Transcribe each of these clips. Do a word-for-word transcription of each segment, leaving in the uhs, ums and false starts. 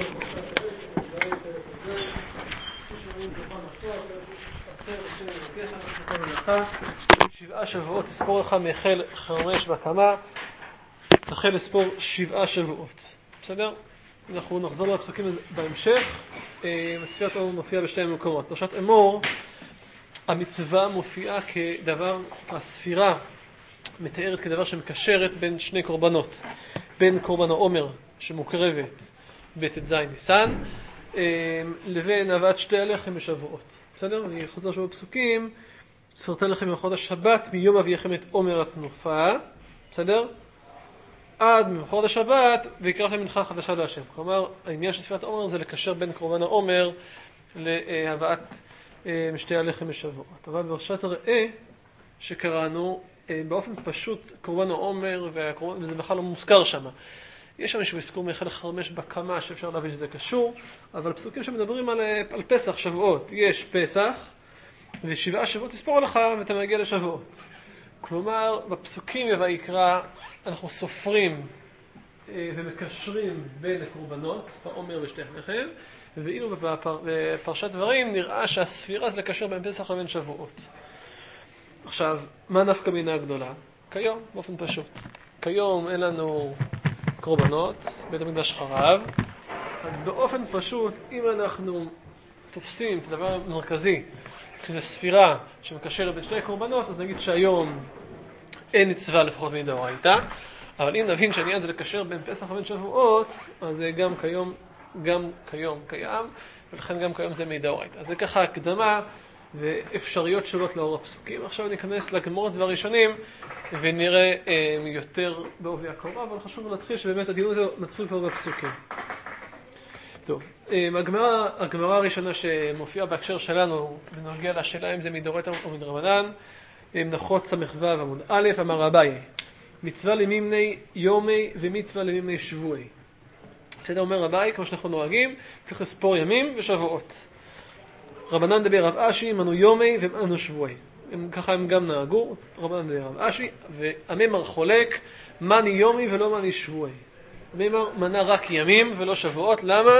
שבעה שבועות תספור לך מהחל חמש בקמה, תחל לספור שבעה שבועות. בסדר? אנחנו נחזור לפסוקים בהמשך. ספירת העומר מופיעה בשתי מקומות. פרשת אמור, המצווה מופיעה כדבר, הספירה מתארת כדבר שמקשרת בין שני קורבנות, בין קורבן העומר שמוקרבת בט"ז ניסן לבין הבאת שתי הלחם בשבועות. בסדר? אני חוזר שוב בפסוקים. ספרתי לכם בחודש שבת מיום אביכם את עומר התנופה, בסדר? עד מחודש שבת ויקרא לכם מנחה חדשה להשם. כלומר, העניין של ספירת העומר זה לקשר בין קורבן העומר להבאת שתי הלחם בשבועות. אבל בפרשת ראה שקראנו, באופן פשוט קורבן העומר, וזה בכלל לא מוזכר שם. יש שם איזשהו הזכור מהחל חמש בקמה שאפשר להבין שזה קשור, אבל פסוקים שמדברים על, על פסח, שבועות. יש פסח, ושבעה שבועות תספור לך ואתה מגיע לשבועות. כלומר, בפסוקים ויקרא אנחנו סופרים ומקשרים בין הקורבנות, העומר ושתי הלחם, ואילו בפרשת דברים נראה שהספירה זה לקשר בין פסח לבין שבועות. עכשיו, מה נפקא מינה הגדולה? כיום, באופן פשוט. כיום אין לנו קורבנות, בית המקדש חרב, אז באופן פשוט, אם אנחנו תופסים את הדבר המרכזי, כשזה ספירה שמקשרת בין שני קורבנות, אז נגיד שהיום אין מצווה לפחות מדאורייתא, אבל אם נבין שהעניין זה לקשר בין פסח ובין שבועות, אז זה גם כיום, גם כיום קיים, ולכן גם כיום זה מדאורייתא. אז זה ככה הקדמה ואפשריות שונות לאור הפסוקים. עכשיו ניכנס לגמרות והראשונים ונראה אה, יותר בעובי הקורה, אבל חשוב להתחיל שבאמת הדיון הזה מתחיל כבר בפסוקים. טוב, הגמרא, הגמרא הראשונה שמופיעה בהקשר שלנו בנוגע לשאלה אם זה מדאורייתא או מדרבנן, מנחות ס"ו עמוד א', אמר אביי, מצווה למימני יומי ומצווה למימני שבועי. בסדר, אומר אביי, כמו שאנחנו נוהגים, צריך לספור ימים ושבועות. רבנן דבר רב אשי, מנו יומי ומנו שבועי. הם, ככה הם גם נהגו, רבנן דבר רב אשי, והממר חולק, מני יומי ולא מני שבועי. הממר מנה רק ימים ולא שבועות, למה?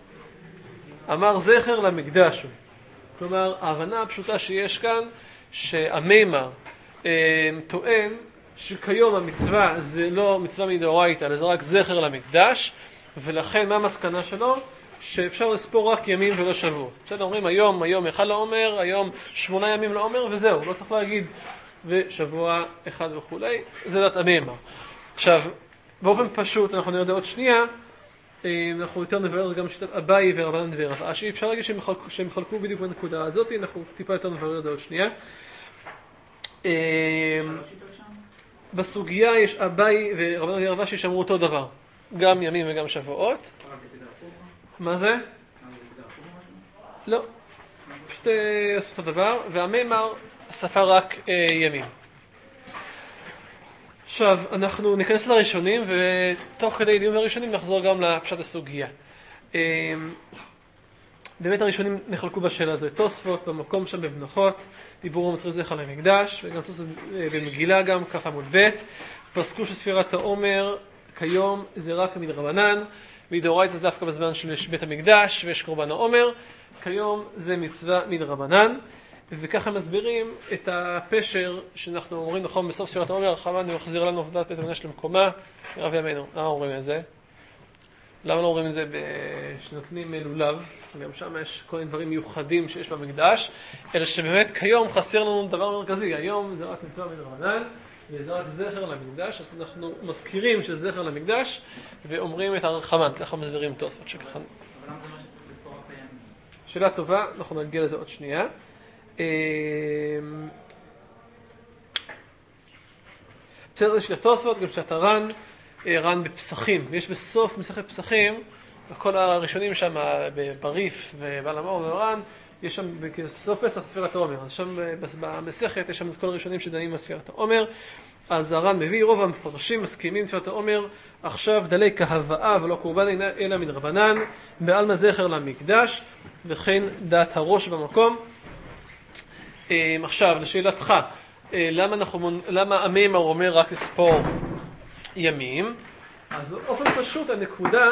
אמר זכר למקדש. כלומר, ההבנה הפשוטה שיש כאן, שהממר אה, טוען שכיום המצווה זה לא מצווה מדאורייתא, זה רק זכר למקדש, ולכן מה המסקנה שלו? שאפשר לספור רק ימים ולא שבועות. בסדר, אומרים היום, היום אחד לעומר, היום שמונה ימים לעומר, וזהו, לא צריך להגיד ושבוע אחד וכולי, זה דת הממר. עכשיו, באופן פשוט, אנחנו נראה עוד שנייה, אנחנו יותר נבהר גם שיטת אביי ורבנן ורב אשי, אפשר להגיד שהם חלקו, שהם חלקו בדיוק בנקודה הזאת, אנחנו טיפה יותר נבהר עוד שנייה. בסוגיה יש אביי ורבנן ורב אשי שאמרו אותו דבר, גם ימים וגם שבועות. מה זה? לא, פשוט עשו אותו דבר, והממר ספר רק ימים. עכשיו, אנחנו ניכנס לראשונים, ותוך כדי דיון הראשונים נחזור גם לפשט הסוגיה. באמת הראשונים נחלקו בשאלה הזו. תוספות במקום שם במנחות, דיברו מתחיל זכר למקדש, וגם תוספות במגילה גם, כף עמוד ב', פסקו שספירת העומר כיום זה רק מדרבנן, מדאורייתא זה דווקא בזמן של בית המקדש ויש קורבן העומר, כיום זה מצווה מדרבנן. וככה מסבירים את הפשר שאנחנו אומרים נכון בסוף ספירת העומר, חמן מחזיר לנו עבודת בית המקדש למקומה, רב ימינו. למה אומרים את זה? למה לא אומרים את זה שנותנים לולב? גם שם יש כל מיני דברים מיוחדים שיש במקדש, אלא שבאמת כיום חסר לנו דבר מרכזי. היום זה רק מצווה מדרבנן, וזה רק זכר למקדש, אז אנחנו מזכירים שזה זכר למקדש, ואומרים את הרחמן, ככה מסבירים תוספות שככה. אבל למה זה מה שצריך לספור רק הימים? שאלה טובה, אנחנו נגיע לזה עוד שנייה. בסדר, יש לתוספות, גם שאתה רן, רן בפסחים. יש בסוף מסכת פסחים, כל הראשונים שם, בריף ובעל המור ורן, יש שם בסוף פסח ספירת העומר. אז שם במסכת יש שם את כל הראשונים שדנים על ספירת העומר. אז הר"ן מביא, רוב המפרשים מסכימים ספירת העומר, עכשיו דלי כהבאה ולא קורבן אלא מדרבנן, בעלמא זכר למקדש, וכן דעת הראש במקום. עכשיו, לשאלתך, למה, אנחנו, למה הממר אומר רק לספור ימים? אז באופן פשוט הנקודה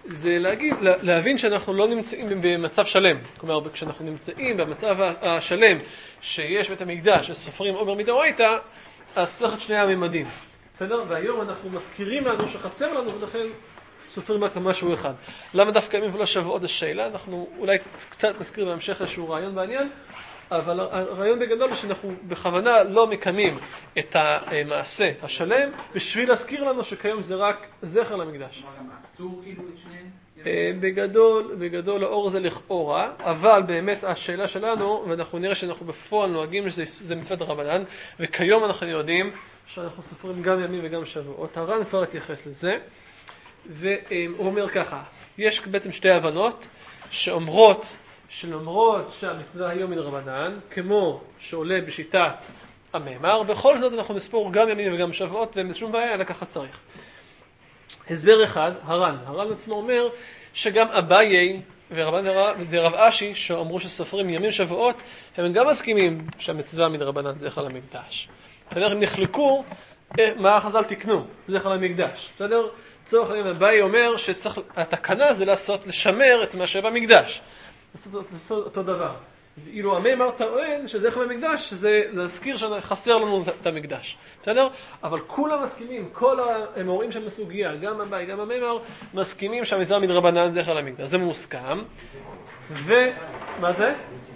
זה להגיד, להבין שאנחנו לא נמצאים במצב שלם. כלומר, כשאנחנו נמצאים במצב השלם שיש בית המקדש וסופרים עומר מדאורייתא, אז צריך את שני הממדים. בסדר? והיום אנחנו מזכירים לנו שחסר לנו, ולכן סופרים רק משהו אחד. למה דווקא ימים ולא שבועות השאלה? אנחנו אולי קצת נזכיר בהמשך איזשהו רעיון בעניין, אבל הרעיון בגדול הוא שאנחנו בכוונה לא מקיימים את המעשה השלם, בשביל להזכיר לנו שכיום זה רק זכר למקדש. גם אסור כאילו את שניהם? בגדול, בגדול האור זה לכאורה, אבל באמת השאלה שלנו, ואנחנו נראה שאנחנו בפועל נוהגים שזה מצוות רבנן, וכיום אנחנו יודעים שאנחנו סופרים גם ימים וגם שבועות. הר"ן כבר התייחס לזה, והוא אומר ככה, יש בעצם שתי הבנות שאומרות, שלמרות שהמצווה היום מדרבנן, כמו שעולה בשיטת המאמר, בכל זאת אנחנו נספור גם ימים וגם שבועות, ואין שום בעיה, אלא ככה צריך. הסבר אחד, הר"ן. הר"ן עצמו אומר שגם אביי ורבן דרב אשי, שאמרו שסופרים ימים שבועות, הם גם מסכימים שהמצווה מדרבנן זכר למקדש. בסדר? הם נחלקו, מה חז"ל תקנו? זכר למקדש. בסדר? צורך העניין, אביי אומר שהתקנה זה לעשות, לשמר את מה שבמקדש. לעשות אותו דבר. ואילו המאמר טוען שזכר למקדש זה להזכיר שחסר לנו את המקדש. בסדר? אבל כולם מסכימים, כל המורים שם בסוגיה, גם אביי, גם המאמר, מסכימים שהמצווה מדרבנן זכר למקדש. זה מוסכם. ומה זה?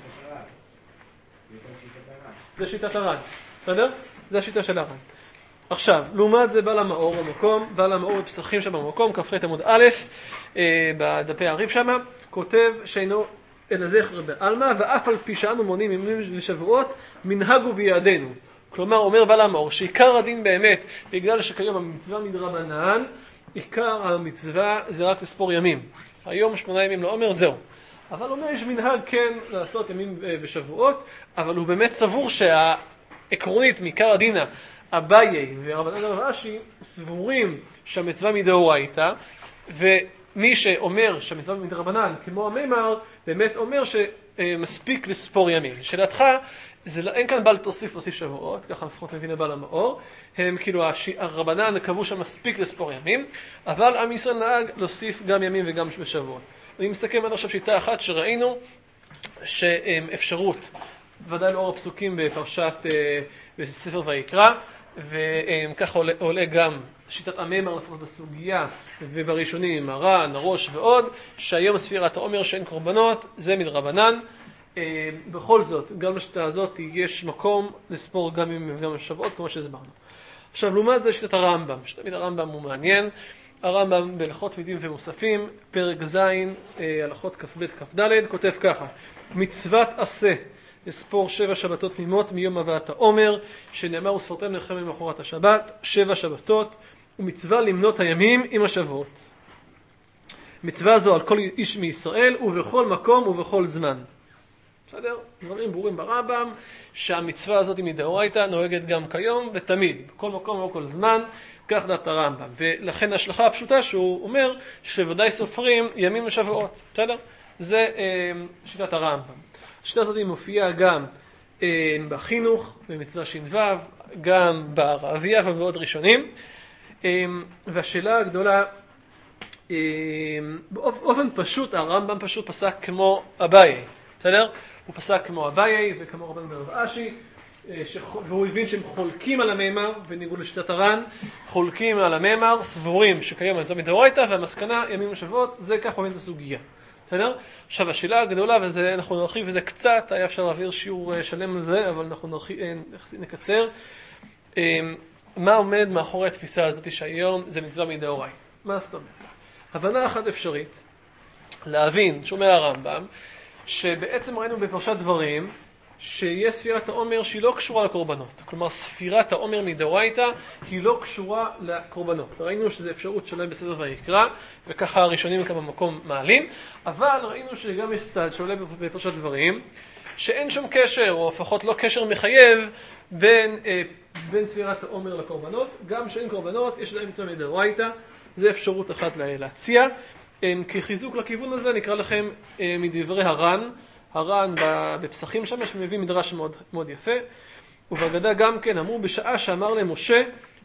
זה שיטת הר"ן. בסדר? זה השיטה של הר"ן. עכשיו, לעומת זה בעל המאור במקום, בעל המאור בפסחים שם במקום, כ"ח עמוד א', בדפי הריב שם, כותב שאינו אלא זכר בעלמא, ואף על פי שאנו מונים ימים ושבועות, מנהגו בידינו. כלומר, אומר בעל המאור, שעיקר הדין באמת, בגלל שכיום המצווה מדרבנן, עיקר המצווה זה רק לספור ימים. היום שמונה ימים לא אומר, זהו. אבל אומר, יש מנהג כן לעשות ימים ושבועות, אבל הוא באמת סבור שהעקרונית מעיקר הדינה, אביי ורבן דרב אשי סבורים שהמצווה מדאורייתא, ומי שאומר שהמצווה מדרבנן, כמו המאמר, באמת אומר שמספיק לספור ימים. שאלתך, זה, אין כאן בעל תוסיף להוסיף שבועות, ככה לפחות מבין הבעל המאור, הם כאילו הרבנן קבעו שמספיק לספור ימים, אבל עם ישראל נהג להוסיף גם ימים וגם שבועות. אני מסתכל עד עכשיו שיטה אחת שראינו שאפשרות, ודאי לאור הפסוקים בפרשת, בספר ויקרא, וככה עולה, עולה גם שיטת המאמר לפחות בסוגיה ובראשונים, הר"ן, הראש ועוד, שהיום ספירת העומר שאין קורבנות, זה מדרבנן. בכל זאת, גם לשיטה הזאת יש מקום לספור גם ימים וגם שבועות, כמו שהסברנו. עכשיו, לעומת זה שיטת הרמב"ם. שתמיד הרמב"ם הוא מעניין. הרמב"ם בהלכות מידים ומוספים, פרק ז', הלכות כ"ב כ"ד, כותב ככה: מצוות עשה לספור שבע שבתות תמימות מיום הבאת העומר, שנאמר וספרתם לכם למחרת השבת, שבע שבתות, ומצווה למנות הימים עם השבועות. מצווה זו על כל איש מישראל ובכל מקום ובכל זמן. בסדר? דברים ברורים ברמב"ם, שהמצווה הזאת מדאורייתא נוהגת גם כיום ותמיד, בכל מקום ובכל זמן, כך דעת הרמב"ם. ולכן ההשלכה הפשוטה שהוא אומר שוודאי סופרים ימים ושבועות. בסדר? זה אה, שיטת הרמב"ם. השיטה הזאת מופיעה גם אה, בחינוך, במצווה ש"ו, גם ברבייה ובעוד ראשונים. אה, והשאלה הגדולה, אה, באופן פשוט, הרמב"ם פשוט פסק כמו אביי. בסדר? הוא פסק כמו אביי וכמו רבן דרב אשי, והוא הבין שהם חולקים על המאמר, בניגוד לשיטת הר"ן, חולקים על המאמר, סבורים שקיים המצווה מדאורייתא, והמסקנה ימים ושבועות, זה כך הוא מבין את הסוגיה. בסדר? עכשיו, השאלה הגדולה, וזה אנחנו נרחיב וזה קצת, היה אפשר להעביר שיעור שלם על זה, אבל אנחנו נרחיב, נקצר. מה עומד מאחורי התפיסה הזאת שהיום זה מצווה מדאורייתא? מה זאת אומרת? הבנה אחת אפשרית, להבין, שומע הרמב"ם, שבעצם ראינו בפרשת דברים שיש ספירת העומר שהיא לא קשורה לקורבנות. כלומר, ספירת העומר מדאורייתא היא לא קשורה לקורבנות. ראינו שזו אפשרות שעולה בספר ויקרא, וככה הראשונים כאן במקום מעלים, אבל ראינו שגם יש צד שעולה בפרשת דברים, שאין שום קשר, או לפחות לא קשר מחייב, בין, אה, בין ספירת העומר לקורבנות. גם שאין קורבנות, יש להם מצווה מדאורייתא, זו אפשרות אחת להציע. כחיזוק לכיוון הזה נקרא לכם מדברי הר"ן, הר"ן בפסחים שם, שמביא מדרש מאוד, מאוד יפה, ובהגדה גם כן אמרו בשעה שאמר למשה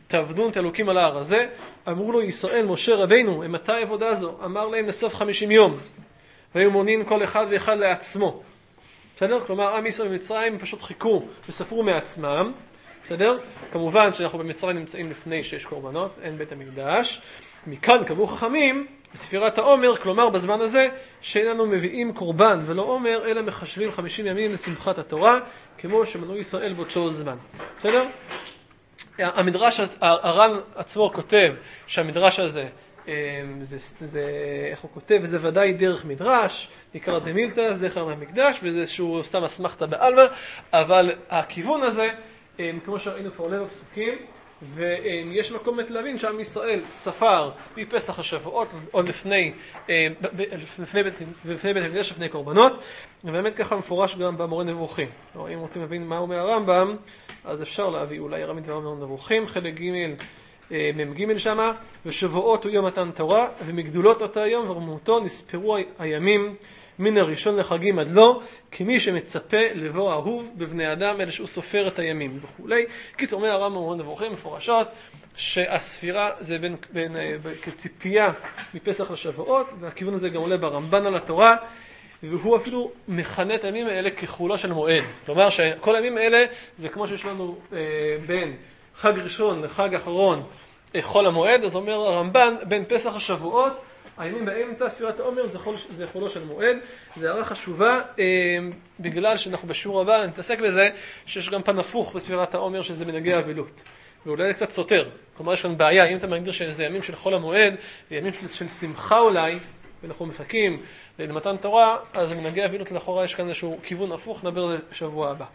תעבדון את אלוקים על ההר הזה. אמרו לו ישראל, משה רבינו, מתי עבודה זו? אמר להם לסוף חמישים יום. והיו מונים כל אחד ואחד לעצמו. בסדר? כלומר, עם ישראל במצרים פשוט חיכו וספרו מעצמם. בסדר? כמובן שאנחנו במצרים נמצאים לפני שיש קורבנות, אין בית המקדש. מכאן קבעו חכמים בספירת העומר, כלומר בזמן הזה שאיננו מביאים קורבן ולא עומר, אלא מחשבים חמישים ימים לשמחת התורה, כמו שמנו ישראל באותו זמן. בסדר? המדרש, הר"ן עצמו כותב שהמדרש הזה, זה, זה, איך הוא כותב, וזה ודאי דרך מדרש, עיקר דמילתא, זכר מהמקדש, וזה שהוא סתם אסמכתא בעלמא, אבל הכיוון הזה, כמו שראינו כבר עולה בפסוקים, ויש מקום להבין שעם ישראל ספר מפסח השבועות עוד לפני, לפני בית, לפני בית המקדש, לפני קורבנות, ובאמת ככה מפורש גם במורה נבוכים. אם רוצים להבין מה אומר הרמב"ם, אז אפשר להביא אולי הרמית והמורה נבוכים, חלק ג' מ"ג שמה, ושבועות הוא יום מתן תורה, ומגדולות אותו היום ורמותו נספרו הימים מן הראשון לחגים עד לא, כמי שמצפה לבוא אהוב בבני אדם, אלה שהוא סופר את הימים וכולי. קיצור, אומר הרמב"ם במורה נבוכים מפורשות, שהספירה זה בין, בין, בין, כציפייה מפסח לשבועות, והכיוון הזה גם עולה ברמב"ן על התורה, והוא אפילו מכנה את הימים האלה כחולו של מועד. כלומר שכל הימים האלה זה כמו שיש לנו אה, בין חג ראשון לחג אחרון אה, חול המועד, אז אומר הרמב"ן בין פסח השבועות, הימים באמצע ספירת העומר זה, חול, זה חולו של מועד. זה הערה חשובה אה, בגלל שאנחנו בשיעור הבא נתעסק בזה שיש גם פן הפוך בספירת העומר שזה מנהגי אבלות. ואולי זה קצת סותר. כלומר יש כאן בעיה, אם אתה מגדיר שזה ימים של חול המועד, ימים של, של שמחה אולי, ואנחנו מחכים למתן תורה, אז מנהגי אבלות לאחורה יש כאן איזשהו כיוון הפוך, נדבר על זה בשבוע הבא.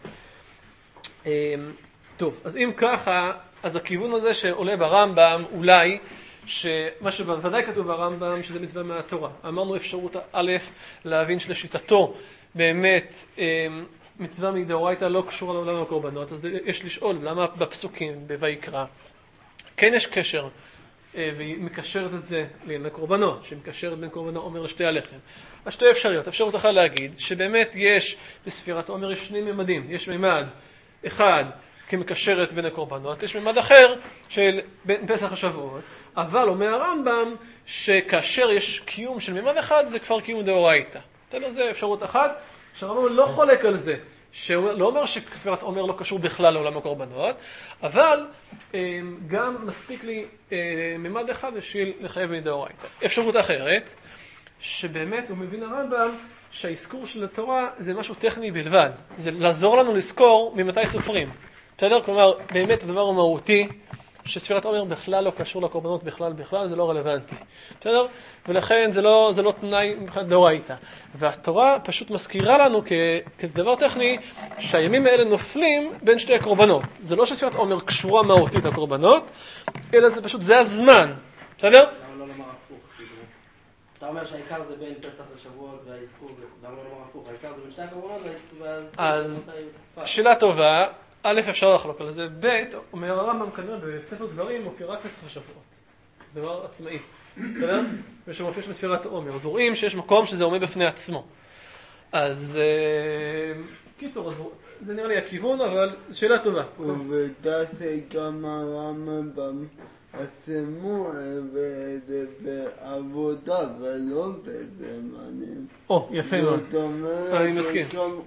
טוב, אז אם ככה, אז הכיוון הזה שעולה ברמב"ם, אולי, שמה שבוודאי כתוב ברמב"ם, שזה מצווה מהתורה. אמרנו אפשרות א' להבין שלשיטתו באמת מצווה מדאורייתא לא קשורה לעולם הקורבנות, אז יש לשאול למה בפסוקים, בויקרא, כן יש קשר, והיא מקשרת את זה לקורבנות, שמקשרת בין קורבנות עומר לשתי הלחם. אז שתי אפשריות. אפשרות אחת להגיד שבאמת יש בספירת עומר יש שני ממדים. יש ממד אחד כמקשרת בין הקורבנות, יש ממד אחר של בין פסח השבועות, אבל אומר הרמב"ם שכאשר יש קיום של ממד אחד זה כבר קיום דאורייתא. בסדר, זה אפשרות אחת, שהרמב"ם לא חולק על זה. שלא אומר שספירת עומר לא קשור בכלל לעולם הקורבנות, אבל גם מספיק לי ממד אחד בשביל לחייב מדאורייתא. אפשרות אחרת, שבאמת הוא מבין הרמב"ם שהאזכור של התורה זה משהו טכני בלבד. זה לעזור לנו לזכור ממתי סופרים. בסדר? כלומר, באמת הדבר הוא מהותי, שספירת עומר בכלל לא קשור לקורבנות בכלל בכלל, זה לא רלוונטי. בסדר? ולכן זה לא, זה לא תנאי מבחינת דאורייתא. והתורה פשוט מזכירה לנו כ, כדבר טכני שהימים האלה נופלים בין שתי הקורבנות. זה לא שספירת עומר קשורה מהותית לקורבנות, אלא זה פשוט, זה הזמן. בסדר? למה לא לומר הפוך? אתה אומר שהעיקר זה בין פסח לשבועות והאזכור זה, למה לא לומר הפוך? העיקר זה בין שתי הקורבנות והאזכור... אז שאלה טובה. א', אפשר לחלוק על זה. ב', אומר הרמב"ם כנראה בספר דברים מופיע רק פסח השבועות. דבר עצמאי. בסדר? ושמופיע של ספירת העומר. אז רואים שיש מקום שזה עומד בפני עצמו. אז קיצור, זה נראה לי הכיוון, אבל זו שאלה טובה. ובדעת גם הרמב"ם עשימו וזה בעבודה ולא בזמנים. או, יפה מאוד. אני מסכים.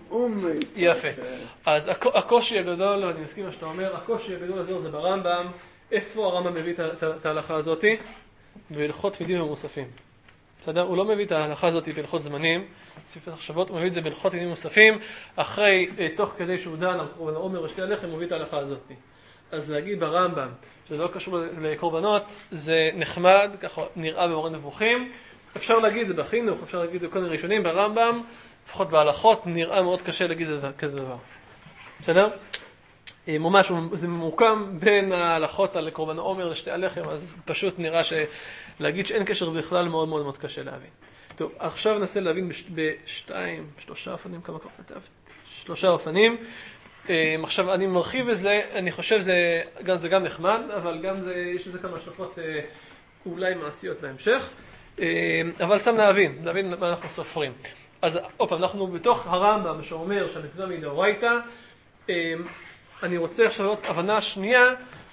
יפה. אז הקושי הגדול, אני מסכים מה שאתה אומר, הקושי הגדול הזה זה ברמב"ם. איפה הרמב"ם מביא את ההלכה הזאת? בהלכות תמידים ומוספים. בסדר? הוא לא מביא את ההלכה הזאת בהלכות זמנים, ספר החשבות, הוא מביא את זה בהלכות תמידים ומוספים, אחרי, תוך כדי שהוא דן על קורבן העומר ושתי הלחם, הוא מביא את ההלכה הזאת. אז להגיד ברמב"ם, שזה לא קשור לקורבנות, זה נחמד, ככה נראה במורה נבוכים. אפשר להגיד את זה בחינוך, אפשר להגיד את זה בכל מיני ראשונים, ברמב"ם, לפחות בהלכות, נראה מאוד קשה להגיד את כזה דבר. בסדר? ממש, זה ממוקם בין ההלכות על קורבן העומר לשתי הלחם, אז פשוט נראה שלהגיד שאין קשר בכלל מאוד מאוד מאוד קשה להבין. טוב, עכשיו ננסה להבין בשתיים, שלושה אופנים, כמה כבר כתבת? שלושה אופנים. עכשיו, אני מרחיב בזה, אני חושב זה גם, זה גם נחמד, אבל גם זה, יש לזה כמה השלכות אולי מעשיות בהמשך. אבל סתם להבין, להבין מה אנחנו סופרים. אז, אופן, אנחנו בתוך הרמב"ם שאומר שהמצווה מדאורייתא, אני רוצה עכשיו לראות הבנה שנייה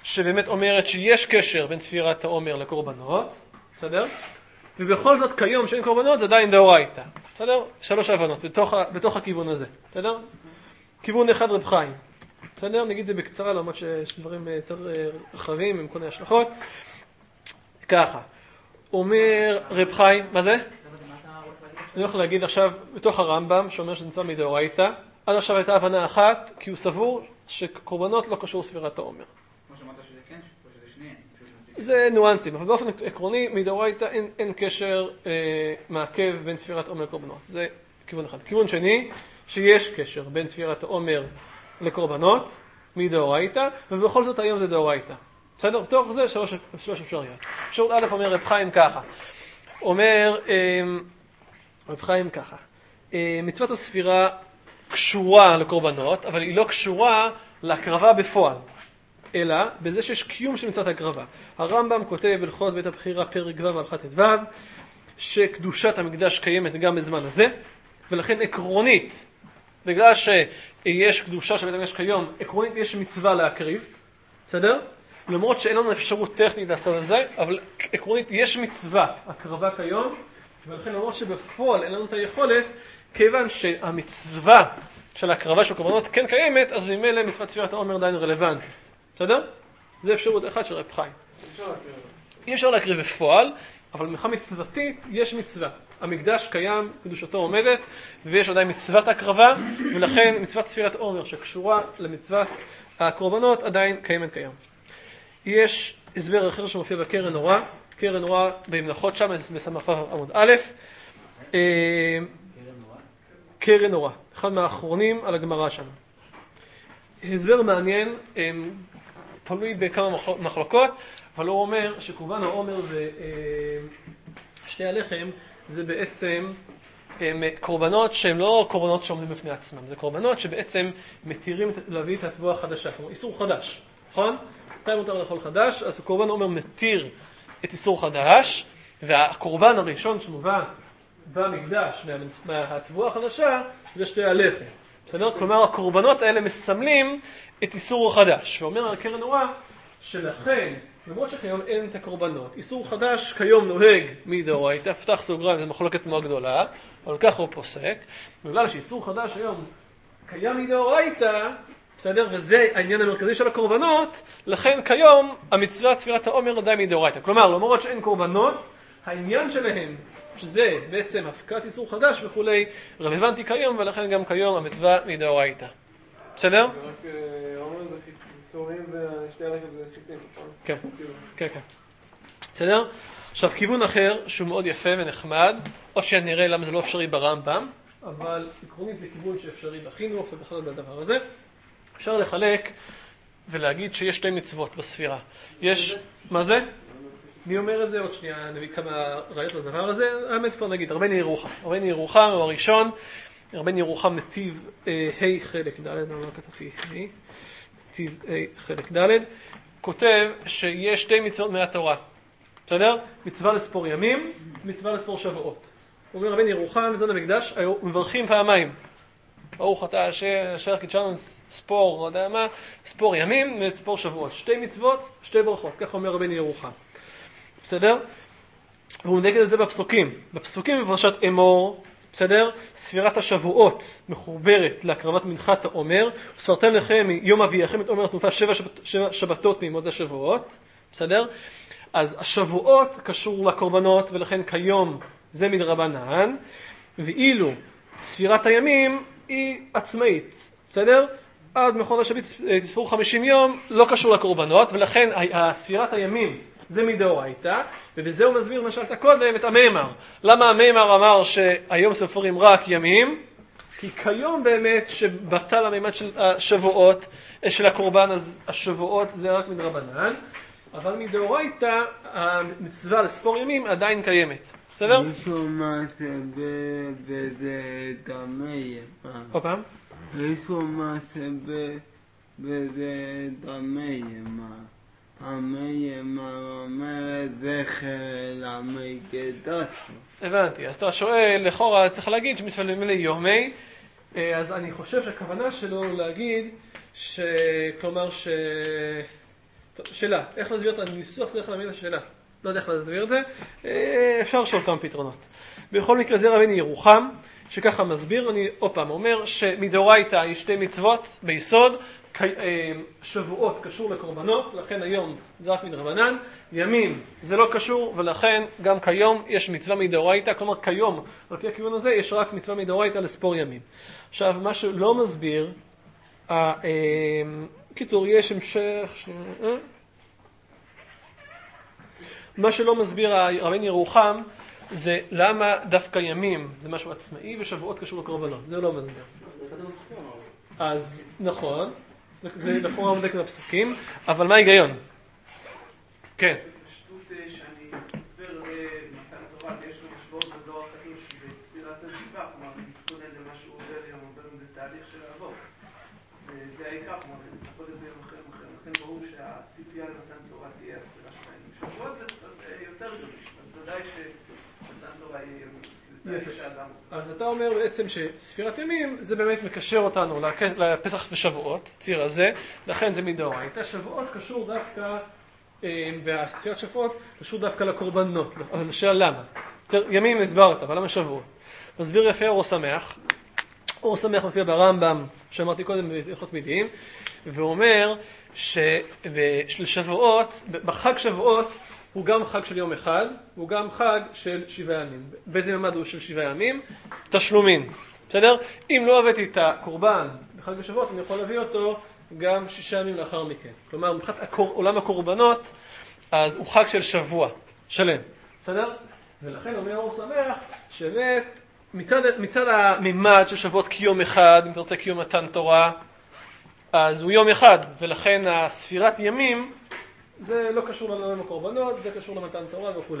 שבאמת אומרת שיש קשר בין ספירת העומר לקורבנות, בסדר? ובכל זאת כיום שאין קורבנות זה עדיין דאורייתא, בסדר? שלוש הבנות בתוך, בתוך הכיוון הזה, בסדר? כיוון אחד רב חיים, בסדר? נגיד את זה בקצרה, למרות שיש דברים יותר רחבים עם כל מיני השלכות. ככה, אומר רב חיים, מה זה? אני יכול להגיד עכשיו בתוך הרמב"ם, שאומר שזה נמצא מדאורייתא, עד עכשיו הייתה הבנה אחת, כי הוא סבור שקורבנות לא קשור ספירת העומר. כמו שאמרת שזה כן, או שזה שניהם. זה ניואנסים, אבל באופן עקרוני, מדאורייתא אין, אין קשר אה, מעכב בין ספירת עומר לקורבנות. זה כיוון אחד. כיוון שני, שיש קשר בין ספירת העומר לקורבנות, מדאורייתא, ובכל זאת היום זה דאורייתא. בסדר? בתוך זה שלוש, שלוש אפשריות. אפשרות א' אומר רב חיים ככה. אומר אה, רב חיים ככה. אה, מצוות הספירה קשורה לקורבנות, אבל היא לא קשורה להקרבה בפועל, אלא בזה שיש קיום של מצוות הקרבה. הרמב"ם כותב בהלכות בית הבחירה פרק ו' הלכה ט"ו, שקדושת המקדש קיימת גם בזמן הזה, ולכן עקרונית, בגלל שיש קדושה של בית המקדש כיום, עקרונית יש מצווה להקריב, בסדר? למרות שאין לנו אפשרות טכנית לעשות את זה, אבל עקרונית יש מצווה הקרבה כיום, ולכן למרות שבפועל אין לנו את היכולת, כיוון שהמצווה של הקרבה של קורבנות כן קיימת, אז ממילא מצוות ספירת העומר עדיין רלוונטית. בסדר? זה אפשרות אחת של רב חיים. אי אפשר להקריב בפועל, אבל מבחינה מצוותית יש מצווה. המקדש קיים, קדושתו עומדת, ויש עדיין מצוות הקרבה, ולכן מצוות ספירת העומר שקשורה למצוות הקורבנות עדיין קיימת כיום. יש הסבר אחר שמופיע בקרן אורה, קרן אורה במלאכות שם, בסמ"ך עמוד א', קרן אורה, אחד מהאחרונים על הגמרא שם. הסבר מעניין, תלוי בכמה מחלוקות, אבל הוא אומר שקורבן העומר ושתי הלחם זה בעצם קורבנות שהן לא קורבנות שעומדים בפני עצמם, זה קורבנות שבעצם מתירים להביא את התבואה החדשה, כלומר איסור חדש, נכון? מתי מותר לאכול חדש? אז קורבן העומר מתיר את איסור חדש, והקורבן הראשון שמובא במקדש מהתבואה החדשה זה שתי הלחם. בסדר? כלומר, הקורבנות האלה מסמלים את איסור החדש. ואומר על קרן אורה שלכן, למרות שכיום אין את הקורבנות, איסור חדש כיום נוהג מדאורייתא, פתח סוגריים, זו מחלוקת מאוד גדולה, אבל כך הוא פוסק. בגלל שאיסור חדש היום קיים מדאורייתא, בסדר? וזה העניין המרכזי של הקורבנות, לכן כיום המצוות ספירת העומר עדיין מדאורייתא. כלומר, למרות שאין קורבנות, העניין שלהם, שזה בעצם הפקת איסור חדש וכולי, רלוונטי כיום, ולכן גם כיום המצווה מדאורייתא. בסדר? רק עומר זה איסורים ושתי הלחם זה חיטים. כן, כן, כן. בסדר? עכשיו, כיוון אחר שהוא מאוד יפה ונחמד, או שנראה למה זה לא אפשרי ברמב"ם, אבל עקרונית זה כיוון שאפשרי בחינוך ובכלל בדבר הזה. אפשר לחלק ולהגיד שיש שתי מצוות בספירה. יש, מה זה? מי אומר את זה? עוד שנייה נביא כמה ראיות לדבר הזה. האמת כבר נגיד, רבן ירוחם. רבן ירוחם הוא הראשון. רבן ירוחם נתיב ה' חלק ד', מה כתבתי? נתיב ה' חלק ד', כותב שיש שתי מצוות מהתורה. בסדר? מצווה לספור ימים, מצווה לספור שבועות. הוא אומר רבן ירוחם, זון המקדש, היו מברכים פעמיים. ברוך אתה אשר קידשנו ספור, לא יודע מה, ספור ימים וספור שבועות. שתי מצוות, שתי ברכות. כך אומר רבן ירוחם. בסדר? והוא נגד את זה בפסוקים. בפסוקים בפרשת אמור, בסדר? ספירת השבועות מחוברת להקרבת מנחת העומר. וספרתם לכם יום אביכם את עומר התנופה שבע, שבע שבתות מימות השבועות. בסדר? אז השבועות קשור לקורבנות, ולכן כיום זה מדרבנן. ואילו ספירת הימים היא עצמאית. בסדר? עד מחודש שביט תספור חמישים יום לא קשור לקורבנות, ולכן ספירת הימים זה מדאורייתא, ובזה הוא מסביר מה שאלת קודם את המימר. למה המימר אמר שהיום סופרים רק ימים? כי כיום באמת שבטל המימד של השבועות, של הקורבן, אז השבועות זה רק מדרבנן, אבל מדאורייתא המצווה לספור ימים עדיין קיימת. בסדר? איפה מה זה בזה דמי ימה? עוד פעם? איפה מה זה בזה דמי ימה? המיימר אומר זכר למקדש. הבנתי, אז אתה שואל, לכאורה צריך להגיד שמתפללים ליומי, אז אני חושב שהכוונה שלו להגיד, כלומר ש... שאלה, איך להסביר את הניסוח, זה איך להבין את השאלה. לא יודע איך להסביר את זה, אפשר לשאול כמה פתרונות. בכל מקרה זה רבנו ירוחם, שככה מסביר, אני עוד פעם אומר שמדאורייתא יש שתי מצוות ביסוד, שבועות קשור לקורבנות, לכן היום זה רק מדרבנן, ימים זה לא קשור, ולכן גם כיום יש מצווה מדאורייתא, כלומר כיום, על פי הכיוון הזה, יש רק מצווה מדאורייתא לספור ימים. עכשיו, מה שלא מסביר, קיצור, יש המשך, מה שלא מסביר רבנו ירוחם, זה למה דווקא ימים זה משהו עצמאי ושבועות קשור לקורבנות, זה לא מסביר. אז נכון, זה לכאורה עומד בפסוקים, אבל מה ההיגיון? כן. פשטות שאני סופר מתן תורה, יש לו משמעות בדור הקדוש בספירת הזיווה, כלומר, מתכונן למה שהוא עובר יום, עובר עם זה תהליך של לעבור. זה העיקר, כלומר, כל איזה יום אחר אחר, לכן ברור שהציפייה למתן תורה תהיה הספירה שלהם. שבועות זה יותר גדוש, אז ודאי שמתן תורה יהיה שאדם. אז אתה אומר בעצם שספירת ימים זה באמת מקשר אותנו לפסח ושבועות, ציר הזה, לכן זה מדאורייתא. שבועות קשור דווקא, והספירת שבועות קשור דווקא לקורבנות. אבל השאלה למה? ימים הסברת, אבל למה שבועות? מסביר יפה אור שמח. אור שמח מופיע ברמב"ם, שאמרתי קודם בהלכות מידיים, ואומר שבשבועות, בחג שבועות, הוא גם חג של יום אחד, הוא גם חג של שבעה ימים. באיזה ממד הוא של שבעה ימים? תשלומים. בסדר? אם לא הבאתי את הקורבן בחג השבועות, אני יכול להביא אותו גם שישה ימים לאחר מכן. כלומר, מבחינת עולם הקורבנות, אז הוא חג של שבוע שלם. בסדר? ולכן אומר אור שמח, שבאמת, מצד, מצד הממד של שבועות כיום אחד, אם אתה רוצה כיום מתן תורה, אז הוא יום אחד, ולכן הספירת ימים, זה לא קשור לעולם הקורבנות, זה קשור למתן תורה וכו'.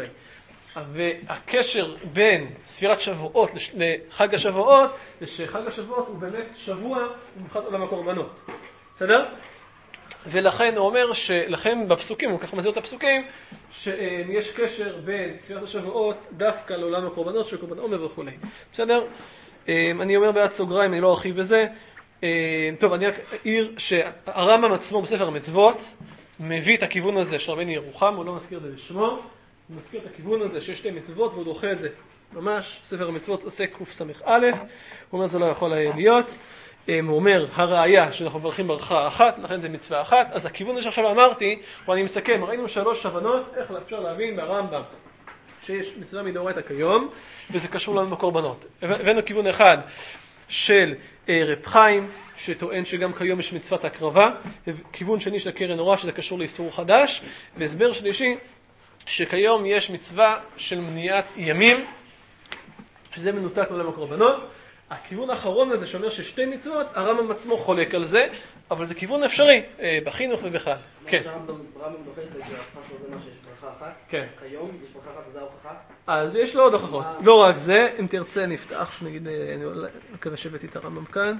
והקשר בין ספירת שבועות לחג השבועות, זה שחג השבועות הוא באמת שבוע מבחינת עולם הקורבנות. בסדר? ולכן הוא אומר שלכן בפסוקים, הוא ככה מזהיר את הפסוקים, שיש קשר בין ספירת השבועות דווקא לעולם הקורבנות של קורבן עומר וכו'. בסדר? אני אומר בעד סוגריים, אני לא ארחיב בזה. טוב, אני רק אעיר שהרמב"ם עצמו בספר המצוות, מביא את הכיוון הזה של רבנו ירוחם, הוא לא מזכיר את זה בשמו, הוא מזכיר את הכיוון הזה שיש שתי מצוות והוא דוחה את זה. ממש, ספר המצוות עושה קס"א, הוא אומר זה לא יכול להיות. הוא אומר, הראיה שאנחנו מברכים ברכה אחת, לכן זה מצווה אחת. אז הכיוון הזה שעכשיו אמרתי, ואני מסכם, ראינו שלוש הבנות, איך אפשר להבין ברמב"ם שיש מצווה מדאורייתא כיום, וזה קשור לנו בקורבנות. הבאנו כיוון אחד של רב חיים, שטוען שגם כיום יש מצוות הקרבה, כיוון שני של הקרן אורה, שזה קשור לאיסור חדש, והסבר שלישי, שכיום יש מצווה של מניעת ימים, שזה מנותק לעולם הקורבנות. הכיוון האחרון הזה שאומר ששתי מצוות, הרמב"ם עצמו חולק על זה, אבל זה כיוון אפשרי, בחינוך ובכלל. כן. הרמב"ם דוחה את זה, כי ההוכחה שלו זה מה שיש ברכה אחת. כן. כיום יש ברכה אחת וזה ההוכחה. אז יש לו עוד הוכחות. לא רק זה, אם תרצה נפתח, נגיד, אני מקווה שהבאתי את הרמב"ם כאן.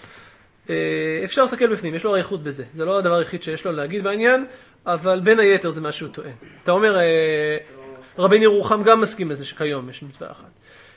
אפשר לסתכל בפנים, יש לו אריכות בזה. זה לא הדבר היחיד שיש לו להגיד בעניין, אבל בין היתר זה מה שהוא טוען. אתה אומר, רבנו ירוחם גם מסכים לזה שכיום יש מצווה אחת.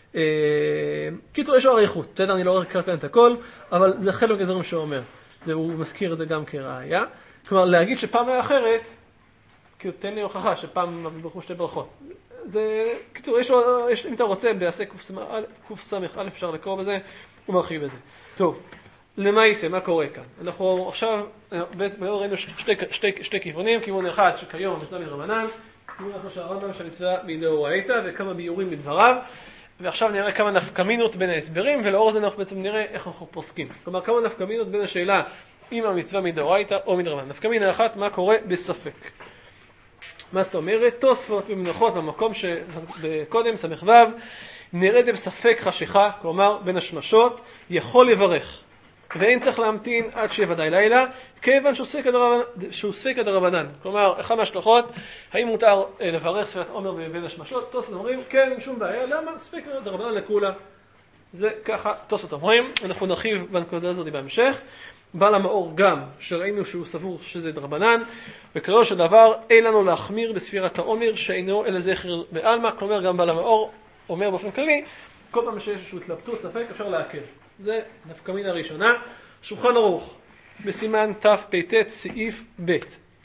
קיצור, יש לו אריכות, בסדר, אני לא אקרא כאן את הכל, אבל זה חלק מהדברים שהוא אומר. הוא מזכיר את זה גם כראיה. כלומר, להגיד שפעם היה אחרת, כאילו, תן לי הוכחה שפעם ברכו שתי ברכות. זה, קיצור, יש לו, יש, אם אתה רוצה, בעשה קס"א אפשר לקרוא בזה, הוא מרחיב בזה. טוב, למה יישא, מה קורה כאן? אנחנו עכשיו, בעצם ראינו שתי, שתי, שתי כיוונים, כיוון אחד שכיום מצווה מדרבנן, כיוון אחד שהרמב"ם שהמצווה מדאורייתא, וכמה ביורים מדבריו, ועכשיו נראה כמה נפקמינות בין ההסברים, ולאור זה אנחנו בעצם נראה איך אנחנו פוסקים. כלומר, כמה נפקמינות בין השאלה אם המצווה מדאורייתא או מדרבנן. נפקמינה אחת, מה קורה בספק. מה זאת אומרת? תוספות במנחות במקום שקודם, סמך ו', נראה בספק חשיכה, כלומר בין השמשות, יכול לברך. ואין צריך להמתין עד שיוודאי לילה, כיוון שהוא ספק הדרבנן. כלומר, אחד מהשלוחות, האם מותר לברך ספירת עומר בין השמשות? תוספות אומרים, כן, שום בעיה, למה? ספק הדרבנן לכולה. זה ככה, תוספות אומרים, אנחנו נרחיב בנקודה הזאת בהמשך. בעל המאור גם, שראינו שהוא סבור שזה דרבנן, וכללו של דבר, אין לנו להחמיר בספירת העומר, שאינו אלא זכר בעלמא, כלומר גם בעל המאור אומר באופן כללי, כל פעם שיש איזשהו התלבטות, ספק, אפשר להקל. זה נפקמינה ראשונה. שולחן ערוך, בסימן תפ"ט סעיף ב'.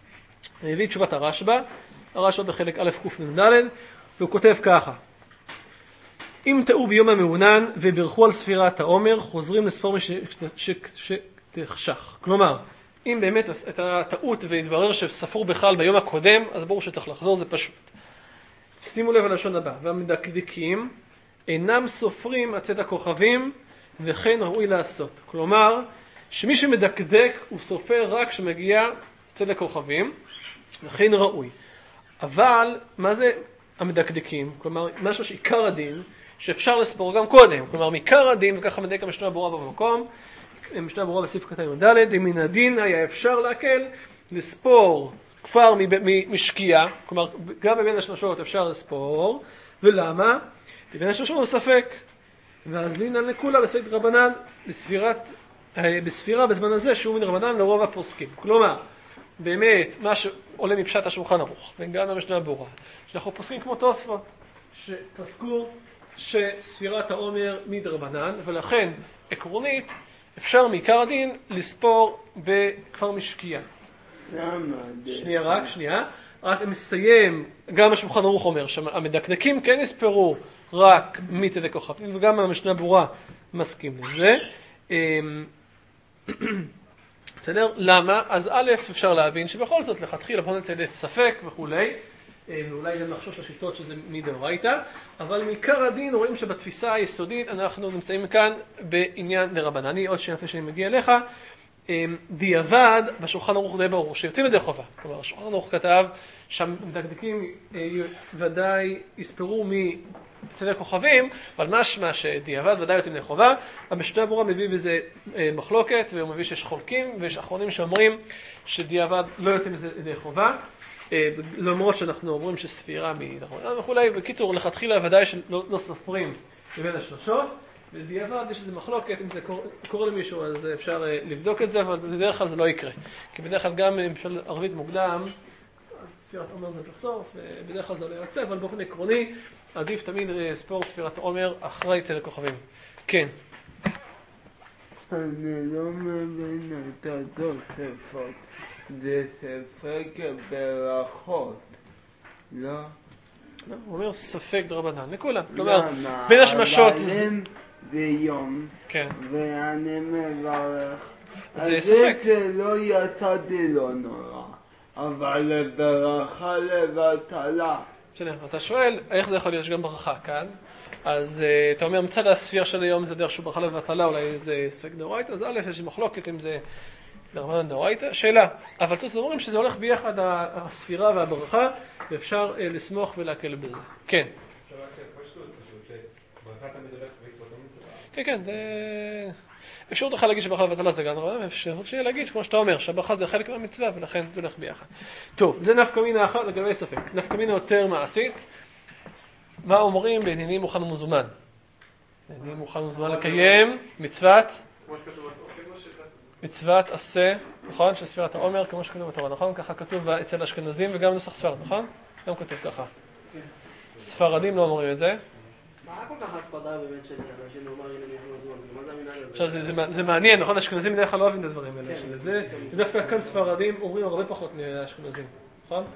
אני הביא תשובת הרשב"א, הרשב"א בחלק א' קנ"ד, והוא כותב ככה: אם טעו ביום המעונן וברכו על ספירת העומר, חוזרים לספור שתחשך. כלומר, אם באמת הייתה טעות והתברר שספור בכלל ביום הקודם, אז ברור שצריך לחזור, זה פשוט. שימו לב על לשון הבא: והמדקדקים אינם סופרים עצת הכוכבים, וכן ראוי לעשות. כלומר, שמי שמדקדק הוא סופר רק כשמגיע עצת הכוכבים, וכן ראוי. אבל מה זה המדקדקים? כלומר, משהו שעיקר הדין, שאפשר לספור גם קודם. כלומר, מעיקר הדין, וככה מדייק המשנה ברורה במקום, המשנה ברורה בסעיף קטן י"ד, מן הדין היה אפשר להקל לספור כבר משקיעה, כלומר, גם בבין השלושות אפשר לספור, ולמה? בין השלושות הוא ספק. ואז לינן לכולה לסייד רבנן בספירת, בספירה בזמן הזה שהוא מן רבנן לרוב הפוסקים. כלומר, באמת, מה שעולה מפשט השולחן ערוך, וגם במשנה ברורה, שאנחנו פוסקים כמו תוספות, שפסקו שספירת העומר מדרבנן, ולכן עקרונית אפשר מעיקר הדין לספור בכפר משקיעה. שנייה רק, שנייה. רק מסיים, גם השולחן ערוך אומר שהמדקדקים כן יספרו רק מצד הכוכבים, וגם המשנה ברורה מסכים לזה. בסדר? למה? אז א', אפשר להבין שבכל זאת לכתחילה בוא נצא ספק וכולי, ואולי גם לחשוש לשיטות שזה מדאורייתא, אבל מעיקר הדין רואים שבתפיסה היסודית אנחנו נמצאים כאן בעניין דרבנן. אני עוד שנייה לפני שאני מגיע אליך, דיעבד בשולחן ערוך די ברור שיוצאים ידי חובה. כלומר, השולחן ערוך כתב שהמדקדקים ודאי יספרו מצד הכוכבים, אבל משמע שדיעבד ודאי יוצאים ידי חובה. המשנה ברורה מביא בזה מחלוקת, והוא מביא שיש חולקים, ויש אחרונים שאומרים שדיעבד לא יוצאים ידי חובה, למרות שאנחנו אומרים שספירה מדרבנן וכולי. בקיצור, לכתחילה ודאי שלא לא סופרים לבין השלושות, ובדיעבד יש איזו מחלוקת, אם זה קורה למישהו אז אפשר לבדוק את זה, אבל בדרך כלל זה לא יקרה. כי בדרך כלל גם למשל ערבית מוקדם, ספירת עומר זה בסוף, ובדרך כלל זה לא יוצא, אבל באופן עקרוני עדיף תמיד לספור ספירת עומר אחרי צד הכוכבים. כן. אני לא מבין את התוספות. זה ספק ברכות, לא? הוא אומר ספק דרבנן, לכולם. כלומר, בין השמשות זה יום, כן. ואני מברך. זה אז ספק. זה לא יצאתי לא נורא, אבל ברכה לבטלה. בסדר, אתה שואל, איך זה יכול להיות שגם ברכה כאן? אז uh, אתה אומר, מצד הספיר של היום זה דרך שהוא ברכה לבטלה, אולי זה ספק דאורייתא, אז א', יש מחלוקת אם זה דרבנן דאורייתא. שאלה, אבל תוספות אומרים שזה הולך ביחד הספירה והברכה, ואפשר uh, לסמוך ולהקל בזה. כן. כן, כן, זה... אפשרות לך להגיד שברכה לבטלה זה גם דרבנן, אפשרות שלי להגיד, כמו שאתה אומר, שהברכה זה חלק מהמצווה, ולכן זה הולך ביחד. טוב, זה נפקא מינה אחת לגבי ספק. נפקא מינה יותר מעשית. מה אומרים בעניינים מוכן ומזומן? בעניינים מוכן ומזומן לקיים מצוות מצוות עשה, נכון? של ספירת העומר, כמו שכתוב בתורה, נכון? ככה כתוב אצל אשכנזים וגם נוסח ספרד, נכון? גם כתוב ככה. ספרדים לא אומרים את זה. מה כל כך הקפדה באמת שלי, אנשים אומר הנה מוכן ומזומן? מה זה המנהל הזה? עכשיו זה מעניין, נכון? אשכנזים בדרך כלל לא אוהבים את הדברים האלה. זה דווקא כאן ספרדים אומרים הרבה פחות מאשכנזים, נכון?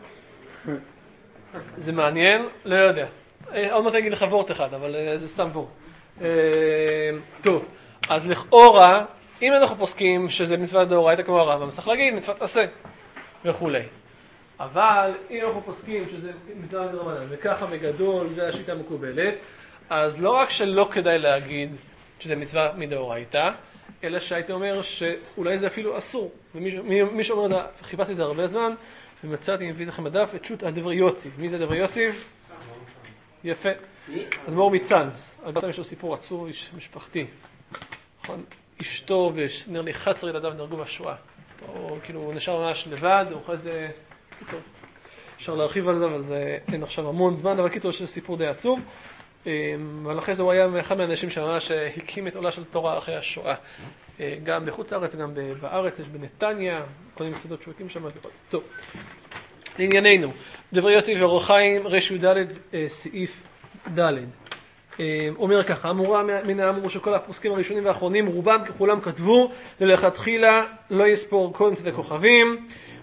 זה מעניין? לא יודע. עוד מעט אגיד לך וורט אחד, אבל זה סתם וורט. טוב, אז לכאורה, אם אנחנו פוסקים שזה מצוות דאורייתא כמו הרמב"ם, צריך להגיד מצוות עשה וכולי. אבל אם אנחנו פוסקים שזה מצוות דרבנן, וככה בגדול זה השיטה המקובלת, אז לא רק שלא כדאי להגיד שזה מצווה מדאורייתא, אלא שהייתי אומר שאולי זה אפילו אסור. ומי שאומר, חיפשתי את זה הרבה זמן, ומצאתי, מביא לכם בדף, את שו"ת הדברי יוציב. מי זה דברי יוציב? יפה. אדמו"ר מצאנז. אדם יש לו סיפור עצוב, איש משפחתי. נכון? אשתו ונראה לי אחת עשרה ילדיו נהרגו בשואה. או כאילו הוא נשאר ממש לבד, או אחרי זה... אפשר להרחיב על זה, אבל זה אין עכשיו המון זמן, אבל קיצור יש סיפור די עצוב. אבל אחרי זה הוא היה אחד מהאנשים שממש הקים את עולה של תורה אחרי השואה. גם בחוץ לארץ, גם בארץ, יש בנתניה, כל מיני מסעדות שהוא הקים שם. טוב, לענייננו, דברי יוציב ואור החיים, רש י"ד, סעיף ד'. אומר ככה, אמורה מן האמור שכל הפוסקים הראשונים והאחרונים, רובם ככולם כתבו, ללכתחילה לא יספור קודם צד הכוכבים,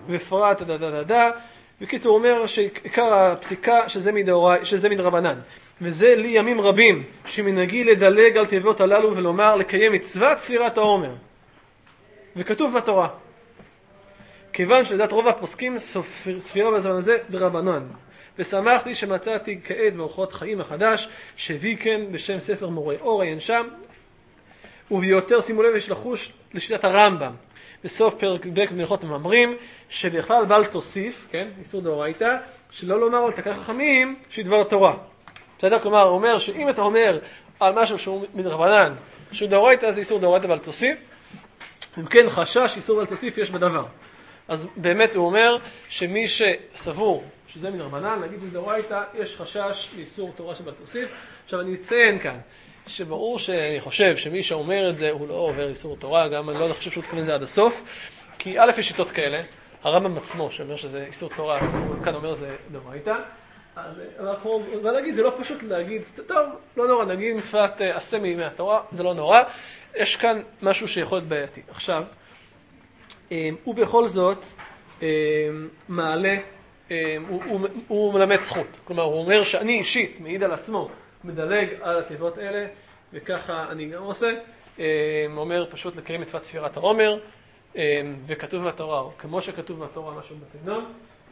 ופרט דה דה דה דה. בקיצור, הוא אומר שעיקר הפסיקה שזה מדאורי, שזה מדרבנן. וזה לי ימים רבים שמנהגי לדלג על תיבות הללו ולומר לקיים מצוות ספירת העומר. וכתוב בתורה. כיוון שלדעת רוב הפוסקים ספירה בזמן הזה דרבנן. ושמחתי שמצאתי כעת באורחות חיים החדש שהביא כן בשם ספר מורה אור עיין שם. וביותר שימו לב יש לחוש לשיטת הרמב"ם. בסוף פרק ב' בהלכות מאמרים שבכלל בל תוסיף, כן, איסור דאורייתא, שלא לומר על תקנת חכמים שדבר תורה. בסדר? כלומר, הוא אומר שאם אתה אומר על משהו שהוא מדרבנן, שהוא דאורייתא, אז איסור דאורייתא בל תוסיף. אם כן, חשש איסור בל תוסיף יש בדבר. אז באמת הוא אומר שמי שסבור שזה מדרבנן, נגיד מדאורייתא, יש חשש לאיסור תורה שבל תוסיף. עכשיו אני אציין כאן שברור שאני חושב שמי שאומר את זה הוא לא עובר איסור תורה, גם אני לא חושב שהוא תכוון זה עד הסוף, כי א' יש שיטות כאלה, הרמב"ם עצמו שאומר שזה איסור תורה, אז הוא כאן אומר זה דאורייתא, אז אנחנו, ולהגיד, זה לא פשוט להגיד, טוב, לא נורא, נגיד מצוות עשה מימי התורה, זה לא נורא, יש כאן משהו שיכול להיות בעייתי. עכשיו, הוא בכל זאת מעלה, הוא, הוא, הוא מלמד זכות, כלומר הוא אומר שאני אישית מעיד על עצמו, מדלג על התיבות האלה, וככה אני גם עושה, אומר פשוט לקיים מצוות ספירת העומר, וכתוב בתורה, כמו שכתוב בתורה משהו בסגנון,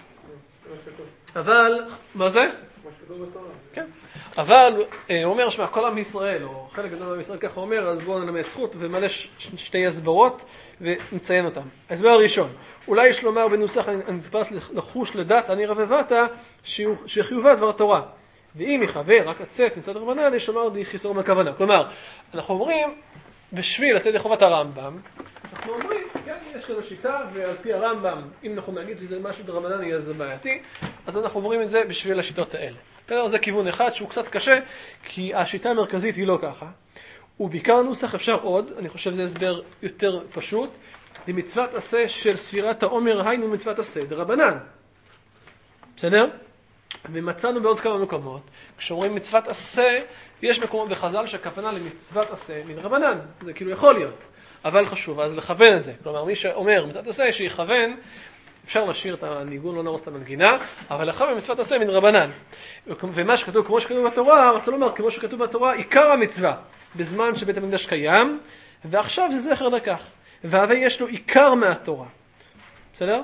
אבל, מה זה? כן. אבל הוא אומר שמה, כל עם ישראל, או חלק גדול מעם ישראל ככה אומר, אז בואו נלמד זכות ומלא שתי הסברות ונציין אותם. ההסבר הראשון, אולי יש לומר בנוסח הנתפס לחוש לדת, אני רבבתה, שחיובה דבר תורה. ואם יחווה רק לצאת מצד רבנן, יש לומר די חיסור מהכוונה. כלומר, אנחנו אומרים, בשביל לצאת לחובת הרמב"ם, אנחנו אומרים, כן, יש לנו שיטה, ועל פי הרמב"ם, אם אנחנו נגיד שזה משהו דרבנן, יהיה זה בעייתי, אז אנחנו אומרים את זה בשביל השיטות האלה. בסדר, זה כיוון אחד שהוא קצת קשה, כי השיטה המרכזית היא לא ככה. ובעיקר נוסח אפשר עוד, אני חושב שזה הסבר יותר פשוט, למצוות עשה של ספירת העומר, היינו מצוות עשה דרבנן. בסדר? ומצאנו בעוד כמה מקומות, כשאומרים מצוות עשה, יש מקומות בחז"ל שהכוונה למצוות עשה מדרבנן, זה כאילו יכול להיות, אבל חשוב, אז לכוון את זה. כלומר, מי שאומר מצוות עשה, שיכוון, אפשר לשיר את הניגון, לא נרוס את המנגינה, אבל לכוון מצוות עשה מדרבנן. ומה שכתוב, כמו שכתוב בתורה, רוצה לומר, כמו שכתוב בתורה, עיקר המצווה, בזמן שבית המקדש קיים, ועכשיו זה זכר לכך. והווה יש לו עיקר מהתורה. בסדר?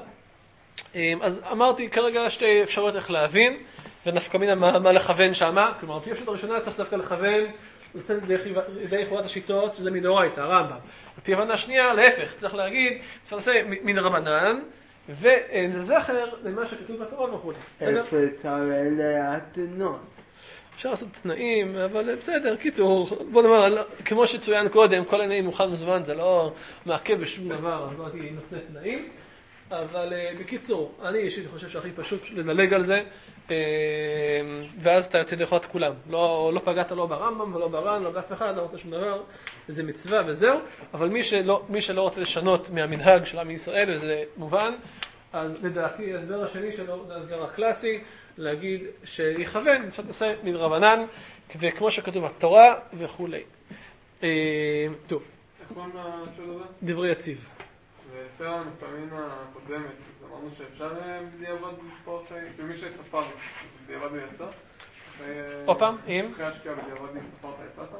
אז אמרתי כרגע שתי אפשרויות איך להבין, ונפקא מינה מה, מה לכוון שמה. כלומר, על פי הפשוט הראשונה צריך דווקא לכוון, לצאת ידי חובת השיטות, שזה מדאורייתא, הרמב"ם. על פי הבנה השנייה, להפך, צריך להגיד, תפרסה מן רבנן, וזכר למה שכתוב בתורה וכו'. בסדר? אפשר להתנות. אפשר לעשות תנאים, אבל בסדר, קיצור, בוא נאמר, כמו שצוין קודם, כל העניין מוכן מזמן, זה לא מעכב בשום דבר, אז לא הייתי נותנת תנאים. אבל uh, בקיצור, אני אישית חושב שהכי פשוט לדלג על זה, uh, ואז אתה יוצא דרך כולם. לא, לא פגעת לא ברמב"ם ולא בר"ן, לא באף אחד, לא רוצה שום דבר, זה מצווה וזהו. אבל מי שלא, מי שלא רוצה לשנות מהמנהג של עם ישראל, וזה מובן, אז לדעתי ההסבר השני שלו, זה ההסבר הקלאסי, להגיד שיכוון, אפשר לעשות מדרבנן, וכמו שכתוב בתורה וכו'. Uh, טוב. איך קוראים לשאול הזה? דברי יציב. ולפי הנפתמין הקודמת, אז אמרנו שאפשר בדיעבד לספור חיים, ומי שספר בדיעבד הוא יצא? עוד פעם, אם? אחרי השקיעה בדיעבד אם ספרת יצאת?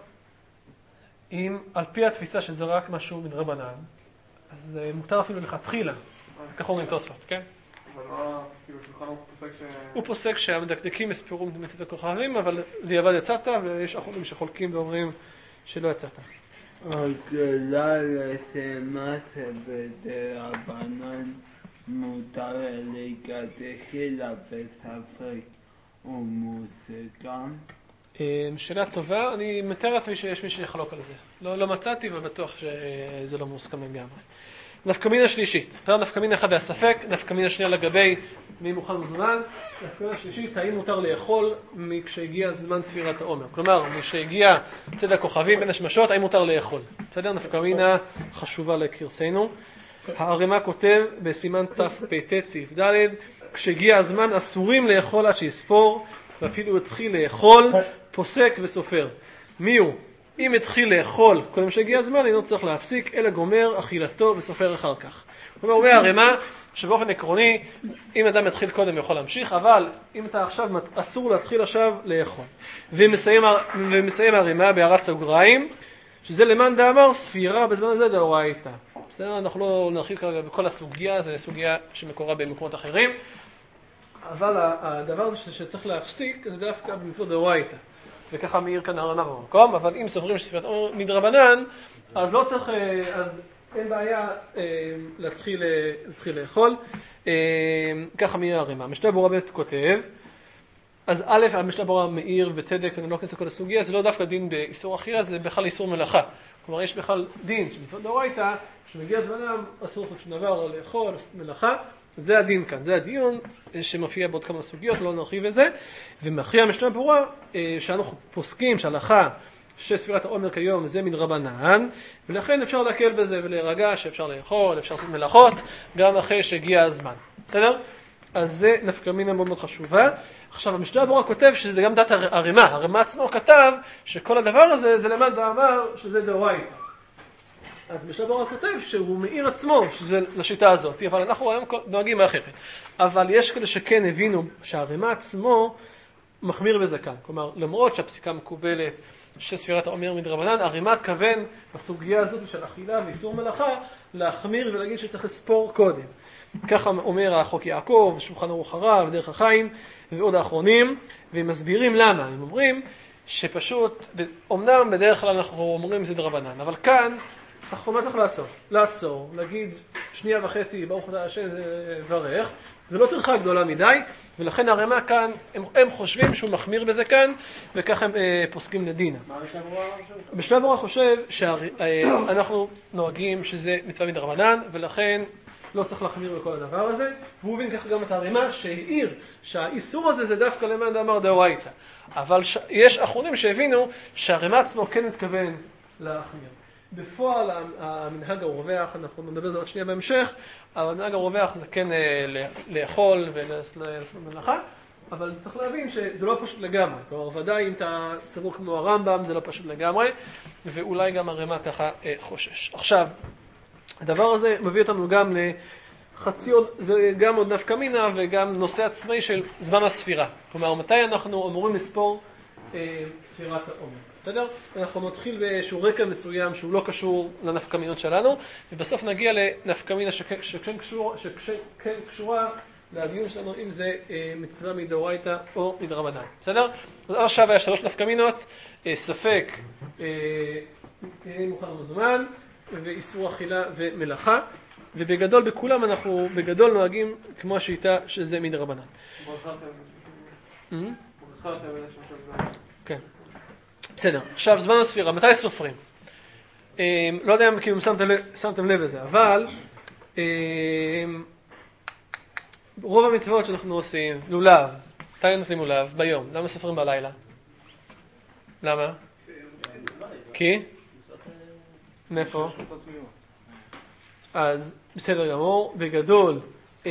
אם על פי התפיסה שזה רק משהו מדרבנן, אז מותר אפילו לכתחילה, ככה אומרים תוספות, כן? אבל מה, כאילו שולחן הוא פוסק ש... הוא פוסק שהמדקדקים יספרו מצאת הכוכבים, אבל בדיעבד יצאת, ויש אחרים שחולקים ואומרים שלא יצאת. הכלל שמה שבדרבנן מותר לכתחילה בספק ומוסכם? שאלה טובה, אני מתאר לעצמי שיש מי שיחלוק על זה. לא, לא מצאתי ובטוח שזה לא מוסכם לגמרי. נפקא מינה שלישית, נפקא מינה אחד הספק, נפקא מינה שנייה לגבי מי מוכן מזמן, נפקא מינה שלישית, האם מותר לאכול כשהגיע זמן ספירת העומר. כלומר, כשהגיע צד הכוכבים בין השמשות, האם מותר לאכול. בסדר? נפקא מינה חשובה לקרסנו. הרמ"א כותב בסימן תפ"ט סעיף ד', כשהגיע הזמן אסורים לאכול עד שיספור, ואפילו התחיל לאכול, פוסק וסופר. מי הוא? אם התחיל לאכול קודם שהגיע הזמן, אינו צריך להפסיק, אלא גומר אכילתו וסופר אחר כך. כלומר, הוא אומר הרימה שבאופן עקרוני, אם אדם מתחיל קודם יכול להמשיך, אבל אם אתה עכשיו, אסור להתחיל עכשיו לאכול. ומסיים, ומסיים הרימה בהערת סוגריים, שזה למאן דאמר ספירה בזמן הזה דאורייתא. בסדר, אנחנו לא נרחיב כרגע בכל הסוגיה, זו סוגיה שמקורה במקומות אחרים, אבל הדבר הזה שצריך להפסיק זה דווקא במצוות דאורייתא. וככה מאיר כאן הרמב"ם במקום, אבל אם סוברים שספירת עומר מדרבנן, אז לא צריך, אז אין בעיה להתחיל, להתחיל לאכול. ככה מאיר הרמב"ם. המשנה ברורה ב' כותב, אז א', המשנה ברורה מאיר בצדק, אני לא אכנס לכל הסוגיה, זה לא דווקא דין באיסור אכילה, זה בכלל איסור מלאכה. כלומר, יש בכלל דין שמצוות דאורייתא, כשמגיע זמנם, אסור לעשות שום דבר, לא לאכול, מלאכה. זה הדין כאן, זה הדיון שמופיע בעוד כמה סוגיות, לא נרחיב את זה. ומכריע המשנה ברורה, שאנחנו פוסקים שהלכה שספירת העומר כיום זה מדרבנן, ולכן אפשר להקל בזה ולהירגע שאפשר לאכול, אפשר לעשות מלאכות, גם אחרי שהגיע הזמן. בסדר? אז זה נפקא מינה מאוד מאוד חשובה. עכשיו, המשנה ברורה כותב שזה גם דעת הרימה. הרימה עצמו כתב שכל הדבר הזה זה למד ואמר שזה דאורייתא. אז המשנה ברורה כותב שהוא מאיר עצמו שזה לשיטה הזאת, אבל אנחנו היום נוהגים אחרת. אבל יש כאלה שכן הבינו שהרימה עצמו מחמיר בזה כאן. כלומר, למרות שהפסיקה מקובלת שספירת העומר מדרבנן, הרימה התכוון בסוגיה הזאת של אכילה ואיסור מלאכה להחמיר ולהגיד שצריך לספור קודם. ככה אומר החוק יעקב, שולחן ערוך הרב, דרך החיים ועוד האחרונים, והם מסבירים למה. הם אומרים שפשוט, אמנם בדרך כלל אנחנו אומרים זה דרבנן, אבל כאן צריך מה צריך לעשות? לעצור, להגיד שנייה וחצי, ברוך אתה השם וברך, זה לא טרחה גדולה מדי, ולכן הרמ"א כאן, הם, הם חושבים שהוא מחמיר בזה כאן, וככה הם אה, פוסקים לדינה. מה המשנה ברורה חושב? המשנה ברורה חושב שאנחנו נוהגים שזה מצווה מדרבנן, ולכן לא צריך להחמיר בכל הדבר הזה, והוא הבין ככה גם את הרמ"א שהעיר שהאיסור הזה זה דווקא למאן דאמר דאורייתא. אבל ש... יש אחרונים שהבינו שהרמ"א עצמו כן מתכוון להחמיר. בפועל המנהג הרווח, אנחנו נדבר על זה עוד שנייה בהמשך, אבל המנהג הרווח זה כן לאכול ולעשות מלאכה, אבל צריך להבין שזה לא פשוט לגמרי. כלומר, ודאי אם אתה סבור כמו הרמב"ם זה לא פשוט לגמרי, ואולי גם הרמ"א ככה חושש. עכשיו, הדבר הזה מביא אותנו גם לחצי עוד, זה גם עוד נפקא מינה וגם נושא עצמאי של זמן הספירה. כלומר, מתי אנחנו אמורים לספור אה, ספירת העומר. בסדר? אנחנו נתחיל באיזשהו רקע מסוים שהוא לא קשור לנפקא מינות שלנו, ובסוף נגיע לנפקא מינה שכן, שכן, קשור, שכן קשורה לדיון שלנו אם זה אה, מצווה מדאורייתא או מדרבנן. בסדר? אז עכשיו היה שלוש נפקא מינות, אה, ספק, אה, מוכן ומזומן, ואיסור אכילה ומלאכה, ובגדול בכולם אנחנו בגדול נוהגים כמו השיטה שזה מדרבנן. כן. בסדר. עכשיו זמן הספירה, מתי סופרים? לא יודע אם כאילו שמתם לב לזה, אבל רוב המצוות שאנחנו עושים, לולב, מתי נותנים לולב? ביום. למה סופרים בלילה? למה? כי? מאיפה? אז בסדר גמור, בגדול,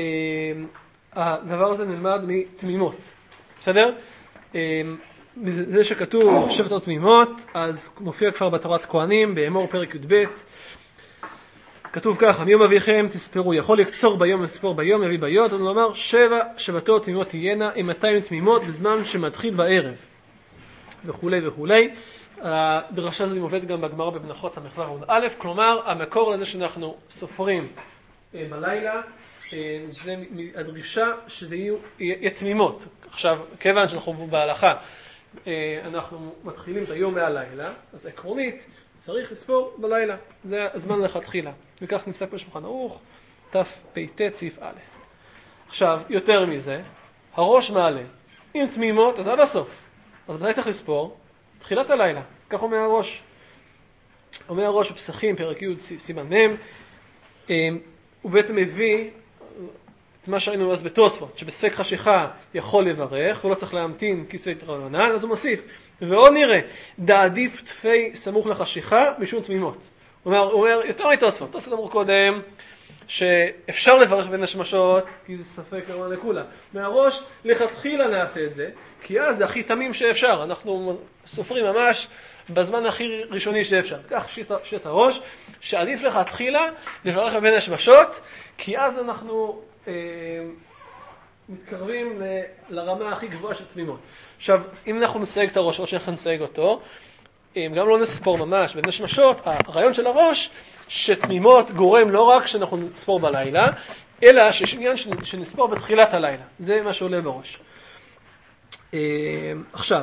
הדבר הזה נלמד מתמימות, בסדר? זה שכתוב שבע תמימות תמימות, אז מופיע כבר בתורת כהנים, באמור פרק י"ב, כתוב ככה, מיום אביכם תספרו, יכול לקצור ביום לספור ביום, יביא ביוד, הוא אומר שבע שבתות תמימות תהיינה, עם מאתיים תמימות בזמן שמתחיל בערב, וכו' וכו'. הדרשה הזאת מובאת גם בגמרא במנחות המחווה עמוד א', כלומר המקור לזה שאנחנו סופרים בלילה, זה הדרישה שזה יהיו, יהיה תמימות. עכשיו, כיוון שאנחנו בהלכה, אנחנו מתחילים את היום מהלילה, אז עקרונית צריך לספור בלילה, זה הזמן לכתחילה. וכך נפסק בשולחן ערוך, תפ"ט סעיף א'. עכשיו, יותר מזה, הראש מעלה. אם תמימות, אז עד הסוף. אז מתי צריך לספור? תחילת הלילה, כך אומר הראש. אומר הראש בפסחים, פרק י' סימן מ', הוא בעצם מביא את מה שראינו אז בתוספות, שבספק חשיכה יכול לברך, הוא לא צריך להמתין כספי דרבנן, אז הוא מוסיף. ועוד נראה, דעדיף תפי סמוך לחשיכה משום תמימות. הוא אומר, הוא אומר יותר מתוספות, תוספות אמרו קודם, שאפשר לברך בין השמשות, כי זה ספק כמובן לכולם. מהראש, לכתחילה נעשה את זה, כי אז זה הכי תמים שאפשר. אנחנו סופרים ממש בזמן הכי ראשוני שאפשר. כך שיטת הראש, שעדיף לך תחילה לברך בין השמשות, כי אז אנחנו אה, מתקרבים ל, לרמה הכי גבוהה של תמימות. עכשיו, אם אנחנו נסייג את הראש, או שאנחנו נסייג אותו, גם לא נספור ממש בין השמשות, הרעיון של הראש, שתמימות גורם לא רק שאנחנו נספור בלילה, אלא שיש עניין שנספור בתחילת הלילה. זה מה שעולה בראש. עכשיו,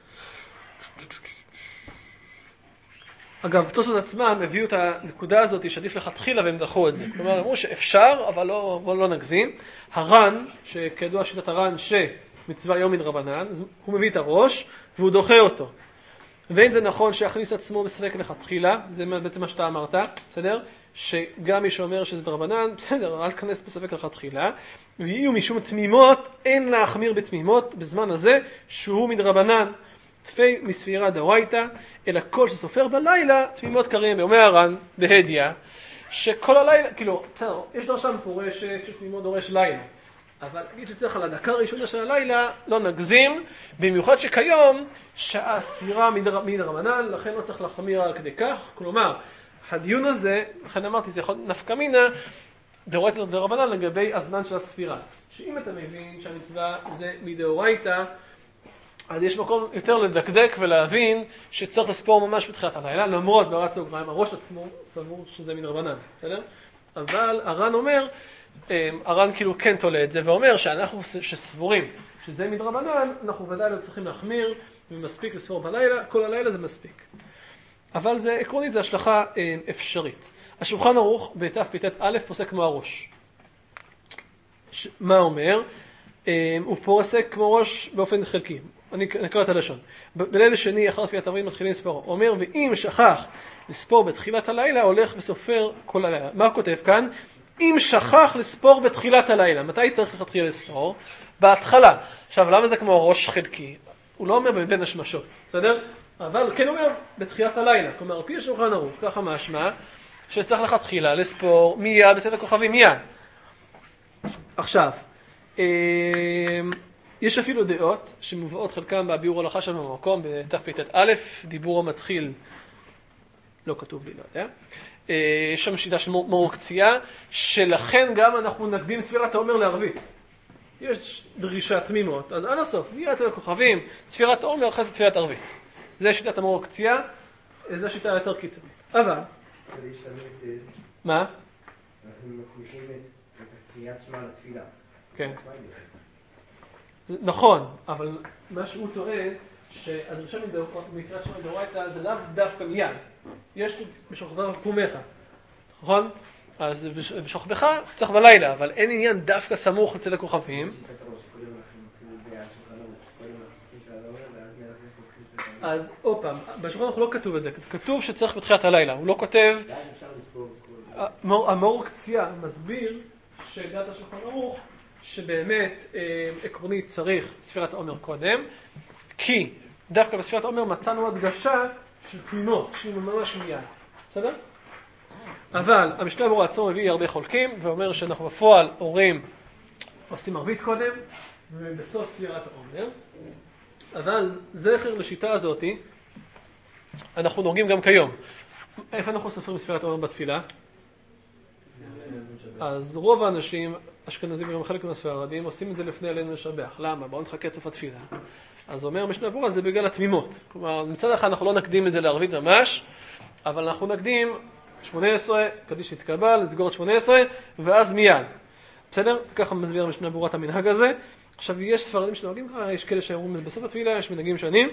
אגב, תוספות עצמם הביאו את הנקודה הזאת שעדיף לך תחילה והם דחו את זה. כלומר, אמרו שאפשר, אבל לא, אבל לא נגזים. הר"ן, שכידוע שיטת הר"ן שמצווה יום מדרבנן, הוא מביא את הראש והוא דוחה אותו. ואין זה נכון שיכניס עצמו בספק לכתחילה, זה בעצם מה שאתה אמרת, בסדר? שגם מי שאומר שזה דרבנן, בסדר, אל תכנס בספק לכתחילה, ויהיו משום תמימות, אין להחמיר בתמימות בזמן הזה, שהוא מדרבנן, תפי מספירה דאורייתא, אלא כל שסופר בלילה, תמימות קרים, ואומר הר"ן, בהדיא, שכל הלילה, כאילו, בסדר, יש דרשה מפורשת שתמימות דורש לילה, אבל נגיד שצריך על הדקה הראשונה של הלילה, לא נגזים, במיוחד שכיום, שעה ספירה מדרבנן, לכן לא צריך להחמיר על כדי כך, כלומר, הדיון הזה, לכן אמרתי, זה יכול נפקא מינה, דאורייתא דרבנן לגבי הזמן של הספירה. שאם אתה מבין שהמצווה זה מדאורייתא, אז יש מקום יותר לדקדק ולהבין שצריך לספור ממש בתחילת הלילה, למרות בהערת סוגריים, הראש עצמו סבור שזה מדרבנן, בסדר? אבל הר"ן אומר, הר"ן כאילו כן תולה את זה, ואומר שאנחנו שסבורים שזה מדרבנן, אנחנו ודאי לא צריכים להחמיר, ומספיק לספור בלילה, כל הלילה זה מספיק. אבל זה עקרונית, זה השלכה אפשרית. השולחן ערוך בתפ"ט א' פוסק כמו הראש. ש... מה אומר? הוא פוסק כמו ראש באופן חלקי. אני אקרא את הלשון. בלילה שני, אחר תפילת ערבים מתחילים לספור. הוא אומר, ואם שכח לספור בתחילת הלילה, הולך וסופר כל הלילה. מה הוא כותב כאן? אם שכח לספור בתחילת הלילה. מתי צריך להתחיל לספור? בהתחלה. עכשיו, למה זה כמו ראש חלקי? הוא לא אומר בין השמשות, בסדר? אבל כן אומר בתחילת הלילה. כלומר, על פי השולחן ערוך, ככה משמע, שצריך להתחילה לספור מיד בצאת הכוכבים מיד. עכשיו, יש אפילו דעות שמובאות חלקם בביאור הלכה שם במקום, בתפ"ט א', דיבור המתחיל, לא כתוב לי, לא יודע. יש שם שיטה של מורקצייה, שלכן גם אנחנו נקדים ספירת העומר לערבית. יש דרישה תמימות, אז עד הסוף, מיד בצאת הכוכבים, ספירת העומר אחרי תפילת ערבית. זה שיטת המורקצייה, זו שיטה יותר קיצונית. אבל, מה? אנחנו מסמיכים את הקריאת שמע לתפילה. כן. נכון, אבל מה שהוא טוען, שהדרישה מקריאת שמע דאורייתא זה לאו דווקא מיד. יש בשוכבך קומך, נכון? אז בשוכבך צריך בלילה, אבל אין עניין דווקא סמוך לצאת הכוכבים. אז עוד פעם, בשולחן ערוך לא כתוב את זה, כתוב שצריך בתחילת הלילה, הוא לא כותב, המורקצייה מסביר שדעת השולחן ערוך שבאמת עקרונית צריך ספירת העומר קודם, כי דווקא בספירת העומר מצאנו הדגשה של תמימות, שהיא ממש מיד, בסדר? אבל המשנה ברורה עצמו מביא הרבה חולקים, ואומר שאנחנו בפועל הורים עושים ערבית קודם, ובסוף ספירת העומר, אבל זכר לשיטה הזאת, אנחנו נוהגים גם כיום. איפה אנחנו סופרים ספירת העומר בתפילה? אז רוב האנשים, אשכנזים וגם חלק מהספרדים, עושים את זה לפני עלינו לשבח. למה? בואו נחכה תוף התפילה. אז אומר משנה ברורה, זה בגלל התמימות. כלומר, מצד אחד אנחנו לא נקדים את זה לערבית ממש, אבל אנחנו נקדים שמונה עשרה, קדיש יתקבל, לסגור את שמונה עשרה, ואז מיד. בסדר? ככה מסביר משנה ברורה את המנהג הזה. עכשיו, יש ספרדים שנוהגים ככה, יש כאלה שאומרים בסוף התפילה, יש מנהגים שונים.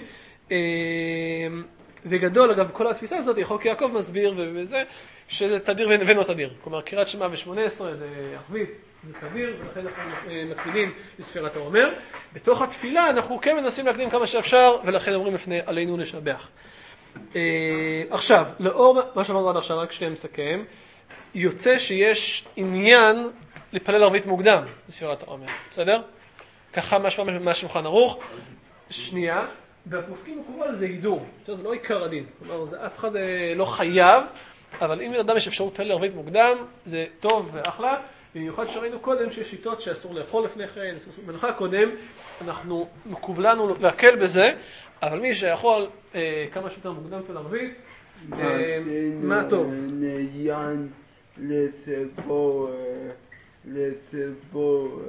וגדול, אגב, כל התפיסה הזאת, חוק יעקב מסביר וזה, שזה תדיר ואינו תדיר. כלומר, קריאת שמע ב-שמונה עשרה זה ערבית, זה תדיר, ולכן אנחנו מקדימים לספירת העומר. בתוך התפילה אנחנו כן מנסים להקדים כמה שאפשר, ולכן אומרים לפני עלינו לשבח. עכשיו, לאור מה שאמרנו עד עכשיו, רק שנייה מסכם, יוצא שיש עניין לפלל ערבית מוקדם לספירת העומר, בסדר? ככה משמע מהשולחן ערוך. שנייה, והפוסקים מקובל זה הידור, זה לא עיקר הדין, כלומר זה אף אחד לא חייב, אבל אם לאדם יש אפשרות לפלל ערבית מוקדם, זה טוב ואחלה, במיוחד שראינו קודם שיש שיטות שאסור לאכול לפני כן, מלאכה קודם, אנחנו מקובלנו להקל בזה, אבל מי שיכול אה, כמה שיותר מוקדם של ערבית, אה, מה טוב? נעיין לספור, לספור,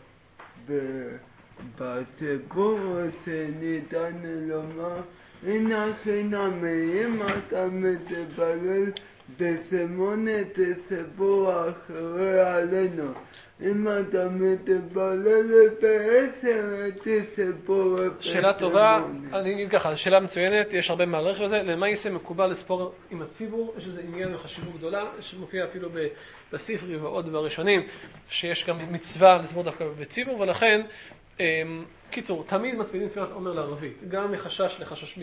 בסיפור שניתן לומר, הנה חינם, אם אתה מתפלל בשמונה תספור אחרי עלינו. אם אתה מתפלל בעשר, תספור בשמונה. שאלה טובה, אני אגיד ככה, שאלה מצוינת, יש הרבה מערכת בזה. למעשה מקובל לספור עם הציבור, יש איזה עניין וחשיבות גדולה, שמופיע אפילו בספרי ועוד בראשונים, שיש גם מצווה לספור דווקא בציבור, ולכן, קיצור, תמיד מצמידים ספירת עומר לערבית, גם מחשש לחשש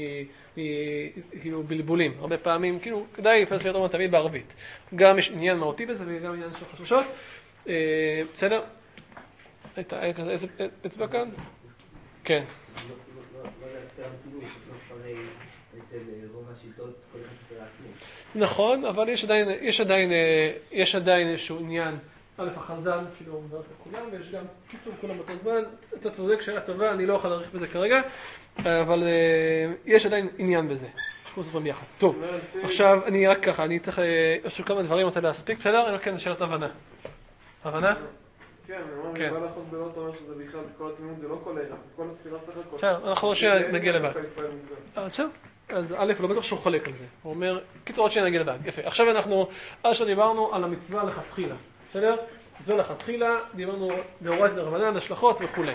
מבלבולים, הרבה פעמים, כאילו, כדאי לפעמים ספירת עומר תמיד בערבית. גם יש עניין מהותי בזה וגם עניין של חששות. בסדר? איזה אצבע כאן? כן. לא להספר הציבור, לא פרי אצל רוב השיטות, כל אחד ספר לעצמו. נכון, אבל יש עדיין, יש עדיין, יש עדיין איזשהו עניין, א' החזן, כאילו הוא מברך לכולם, ויש גם קיצור כולם באותו זמן, אתה צודק שאלה טובה, אני לא אוכל להעריך בזה כרגע, אבל יש עדיין עניין בזה. שכו סופרים ביחד. טוב, עכשיו אני רק ככה, אני צריך, יש כמה דברים, אני רוצה להספיק, בסדר? אני כן, שאלת הבנה. הבנה? כן, אני אומר, בא לעשות בלא אומר שזה בכלל, כל התמימות זה לא כל הערב, זה כל הספירה סך הכל. בסדר, אנחנו עוד שניה נגיע לבד. בסדר, אז א', לא בטוח שהוא חולק על זה. הוא אומר, קיצור עוד שניה נגיע לבד. יפה. עכשיו אנחנו, עד שדיברנו על המצווה לכתחילה. בסדר? מצווה לכתחילה, דיברנו דאורייתא דרבנן, השלכות וכו'.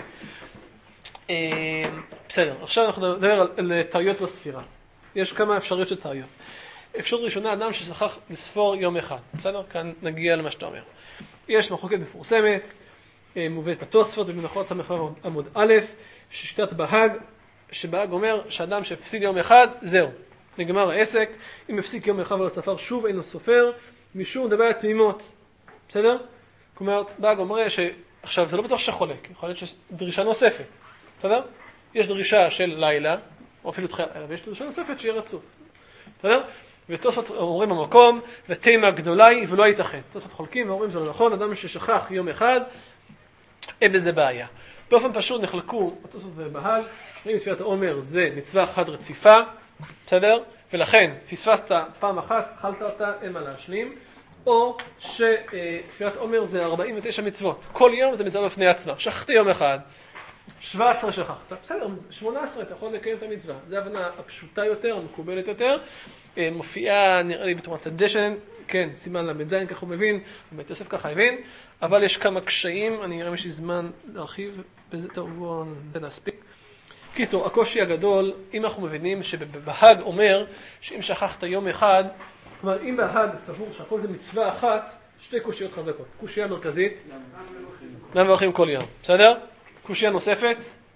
בסדר, עכשיו אנחנו נדבר על טעויות בספירה. יש כמה אפשרויות של טעויות. אפשרות ראשונה, אדם ששכח לספור יום אחד. בסדר? כאן נגיע למה שאתה אומר. יש מחלוקת מפורסמת, מובאת בתוספות ובמנחות עמוד א', ששיטת בהג, שבהג אומר שאדם שהפסיד יום אחד, זהו, נגמר העסק. אם הפסיק יום אחד ולא ספר, שוב אינו סופר, משום מדבר על תמימות. בסדר? כלומר, בהג אומר ש... עכשיו, זה לא בטוח שחולק, יכול להיות שיש דרישה נוספת. בסדר? יש דרישה של לילה, או אפילו תחילה, ויש דרישה נוספת שיהיה רצוף. בסדר? ותוספות אומרים במקום, ותימה גדולה היא ולא ייתכן. תוספות חולקים ואומרים זה לא נכון, אדם ששכח יום אחד, אין בזה בעיה. באופן פשוט נחלקו, התוספות ובהג, אם ספירת העומר זה מצווה אחת רציפה, בסדר? ולכן פספסת פעם אחת, אכלת אותה, אין מה להשלים, או שספירת העומר זה ארבעים ותשע מצוות. כל יום זה מצווה בפני עצמה. שכחתי יום אחד, שבע עשרה שכחת. בסדר, שמונה עשרה אתה יכול לקיים את המצווה. זו ההבנה הפשוטה יותר, המקובלת יותר. מופיעה, נראה לי, בתורת הדשן, כן, סימן למד זין, ככה הוא מבין, ובית יוסף ככה הבין, אבל יש כמה קשיים, אני נראה אם יש לי זמן להרחיב, בזה תבואו, זה להספיק. קיצור, הקושי הגדול, אם אנחנו מבינים שבהג אומר, שאם שכחת יום אחד, כלומר, אם בהג סבור שהכל זה מצווה אחת, שתי קושיות חזקות. קושייה מרכזית, מה מברכים כל יום, בסדר? קושייה נוספת,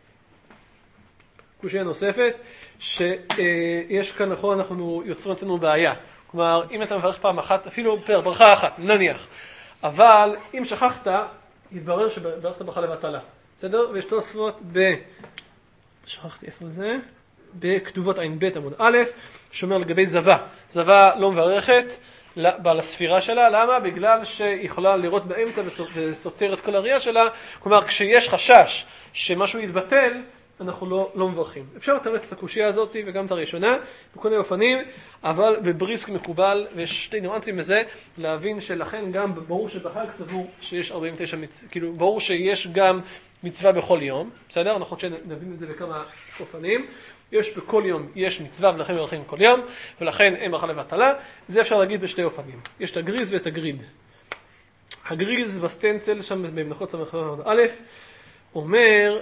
קושייה נוספת, שיש כאן נכון, אנחנו יוצרים אצלנו בעיה. כלומר, אם אתה מברך פעם אחת, אפילו פר ברכה אחת, נניח, אבל אם שכחת, יתברר שברכת ברכה לבטלה. בסדר? ויש תוספות ב... שכחתי איפה זה? בכתובות עין ב' עמוד א', שאומר לגבי זווה. זווה לא מברכת בעל הספירה שלה, למה? בגלל שהיא יכולה לראות באמצע וסותר את כל הראייה שלה, כלומר, כשיש חשש שמשהו יתבטל, אנחנו לא, לא מברכים. אפשר לתרץ את הקושייה הזאת וגם את הראשונה, בכל מיני אופנים, אבל בבריסק מקובל, ויש שתי ניואנסים בזה, להבין שלכן גם ברור שבהג סבור שיש ארבעים ותשע מצוות, כאילו ברור שיש גם מצווה בכל יום, בסדר? אנחנו נבין את זה בכמה אופנים. יש בכל יום, יש מצווה ולכן מברכים כל יום, ולכן אין ברכה לבטלה. זה אפשר להגיד בשתי אופנים. יש את הגריז ואת הגריד. הגריז בסטנצל, שם במנחות סמך א', אומר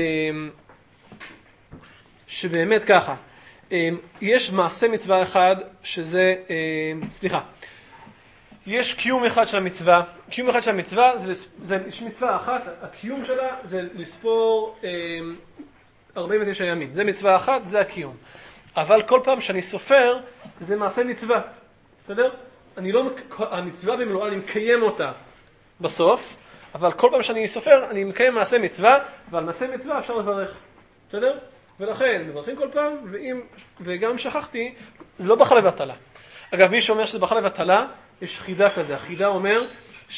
שבאמת ככה, יש מעשה מצווה אחד שזה, סליחה, יש קיום אחד של המצווה. קיום אחד של המצווה, זה, זה יש מצווה אחת, הקיום שלה זה לספור ארבעים ותשע ימים. זה מצווה אחת, זה הקיום. אבל כל פעם שאני סופר, זה מעשה מצווה. בסדר? אני לא, המצווה במלואה, אני מקיים אותה בסוף, אבל כל פעם שאני סופר, אני מקיים מעשה מצווה, ועל מעשה מצווה אפשר לברך. בסדר? ולכן, מברכים כל פעם, ואם, וגם שכחתי, זה לא ברכה לבטלה. אגב, מי שאומר שזה ברכה לבטלה, יש חידה כזה. החידה אומר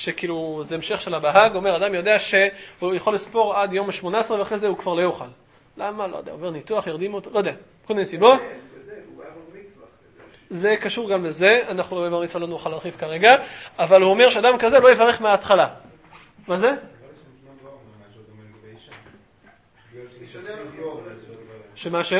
שכאילו, זה המשך של הבהג, אומר, אדם יודע שהוא יכול לספור עד יום ה-שמונה עשרה, ואחרי זה הוא כבר לא יוכל. למה? לא יודע, עובר ניתוח, ירדימו אותו, לא יודע, כל מיני סיבות. זה קשור גם לזה, אנחנו לא במצווה לא נוכל להרחיב כרגע, אבל הוא אומר שאדם כזה לא יברך מההתחלה. מה זה? שמה ש?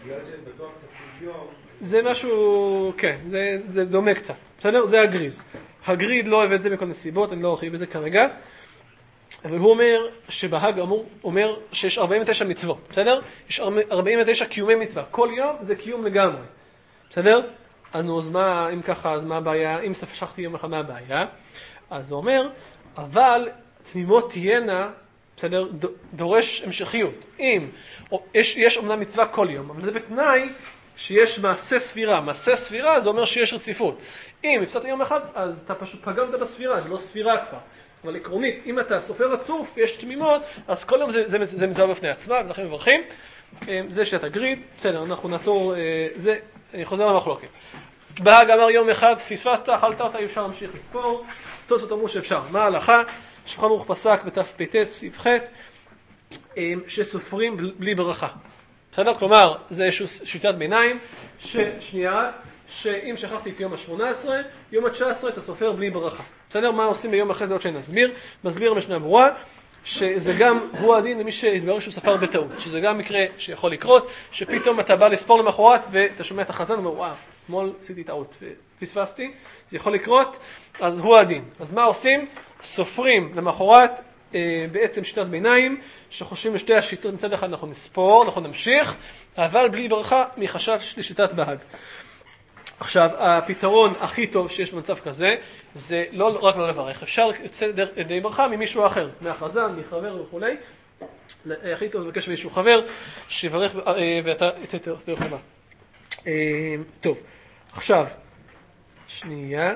זה משהו, כן, זה, זה דומה קצת, בסדר? זה הגריז. הגריד לא אוהב את זה בכל נסיבות, אני לא ארחיב בזה כרגע, אבל הוא אומר שבהג אמור, אומר שיש ארבעים ותשע מצוות, בסדר? יש ארבעים ותשע קיומי מצווה, כל יום זה קיום לגמרי, בסדר? אז מה, אם ככה, אז מה הבעיה? אם שכחתי יום אחד מה הבעיה? אז הוא אומר, אבל תמימות תהיינה, בסדר, דורש המשכיות. אם, יש, יש אומנם מצווה כל יום, אבל זה בתנאי שיש מעשה ספירה. מעשה ספירה זה אומר שיש רציפות. אם הפסדת יום אחד, אז אתה פשוט פגמת בספירה, זה לא ספירה כבר. אבל עקרונית, אם אתה סופר רצוף, יש תמימות, אז כל יום זה, זה, זה מצווה בפני עצמה, ולכן מברכים. זה שאתה גריד, בסדר, אנחנו נעצור, זה, אני חוזר למחלוקת. בהג אמר יום אחד, פספסת, אכלת אותה, אי אפשר להמשיך לספור. תוספות אמרו שאפשר. מה ההלכה? שולחן ערוך פסק בתרפ"ט סעיף ח' שסופרים בלי ברכה. בסדר? כלומר, זה שיטת ביניים, ששנייה, שאם שכחתי את יום ה-שמונה עשרה, יום ה-תשע עשרה אתה סופר בלי ברכה. בסדר? מה עושים ביום אחרי זה עוד שנסביר? מסביר משנה ברורה, שזה גם הוא הדין למי שהתברר שהוא ספר בטעות, שזה גם מקרה שיכול לקרות, שפתאום אתה בא לספור למחרת ואתה שומע את החזן ואומר, וואו, אתמול עשיתי טעות ופספסתי, זה יכול לקרות, אז הוא הדין. אז מה עושים? סופרים למחרת אה, בעצם שיטת ביניים, שחושבים לשתי השיטות, מצד אחד אנחנו נספור, אנחנו נמשיך, אבל בלי ברכה מחשב לשיטת בהג. עכשיו, הפתרון הכי טוב שיש במצב כזה, זה לא רק לא לברך, אפשר יוצא ידי ברכה ממישהו אחר, מהחזן, מחבר וכו'. הכי טוב לבקש מישהו חבר, שיברך ואתה תתר ברכה. טוב, עכשיו, שנייה.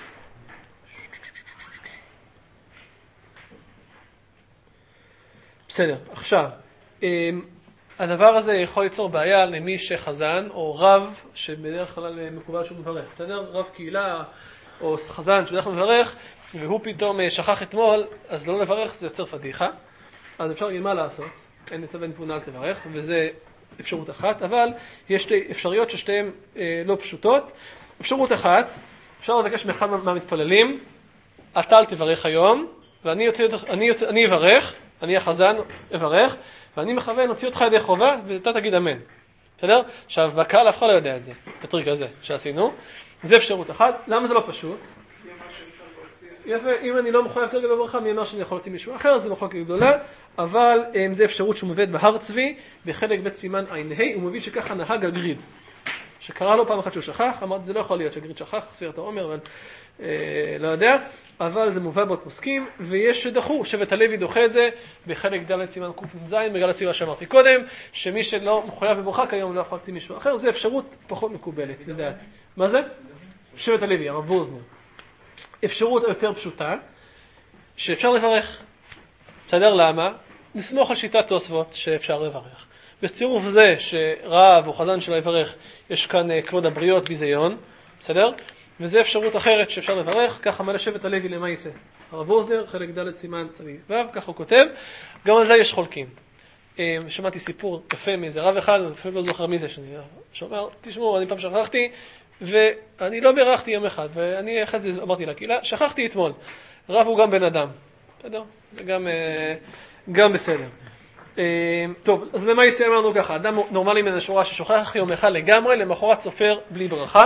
בסדר, עכשיו, הדבר הזה יכול ליצור בעיה למי שחזן או רב שבדרך כלל מקובל שהוא מברך. בסדר? רב קהילה או חזן שבדרך כלל מברך והוא פתאום שכח אתמול, אז לא לברך, זה יוצר פדיחה. אז אפשר להגיד מה לעשות, אין נצא בן תבונה לברך, וזה אפשרות אחת, אבל יש שתי אפשרויות ששתיהן אה, לא פשוטות. אפשרות אחת, אפשר לבקש מאחד מהמתפללים, אתה אל תברך היום, ואני יוצא, אני, יוצא, אני אברך, אני החזן אברך, ואני מכוון, נוציא אותך ידי חובה, ואתה תגיד אמן. בסדר? עכשיו, בקהל אף אחד לא יודע את זה, את הטריק הזה שעשינו. זה אפשרות אחת. למה זה לא פשוט? יפה, אם אני לא מחויב כרגע בברכה, מי אמר שאני יכול להוציא מישהו אחר, זה מחלוקת גדולה, אבל um, זה אפשרות שהוא מביא בהר צבי, בחלק בית סימן עין ה', הוא מביא שככה נהג הגריד. שקרא לו פעם אחת שהוא שכח, אמרתי, זה לא יכול להיות שהגריד שכח, ספירת העומר, אבל אה, לא יודע, אבל זה מובא באות פוסקים, ויש שדחו, שבט הלוי דוחה את זה, בחלק ד' סימן קנ"ז, בגלל הסיבה שאמרתי קודם, שמי שלא מחויב בברכה כיום לא יכול להוציא מישהו אחר, זה אפשרות פחות מקובלת, לדעת. מה זה? שבט הלוי, הרב ווזנר. אפשרות יותר פשוטה, שאפשר לברך. בסדר? למה? נסמוך על שיטת תוספות שאפשר לברך. בצירוף זה שרב או חזן שלא יברך, יש כאן כבוד הבריות ביזיון, בסדר? וזה אפשרות אחרת שאפשר לברך, ככה מלא שבט הלוי למה יישא. הרב ווזנר, חלק ד' סימן צבי ו', ככה הוא כותב, גם על זה יש חולקים. שמעתי סיפור יפה מאיזה רב אחד, אני אפילו לא זוכר מי זה, שאני שאומר, תשמעו, אני פעם שכחתי, ואני לא בירכתי יום אחד, ואני אחרי זה אמרתי לקהילה, שכחתי אתמול. רב הוא גם בן אדם, בסדר? זה גם, גם בסדר. טוב, אז למה יישא אמרנו ככה, אדם נורמלי מן השורה ששוכח יום אחד לגמרי, למחרת סופר בלי ברכה.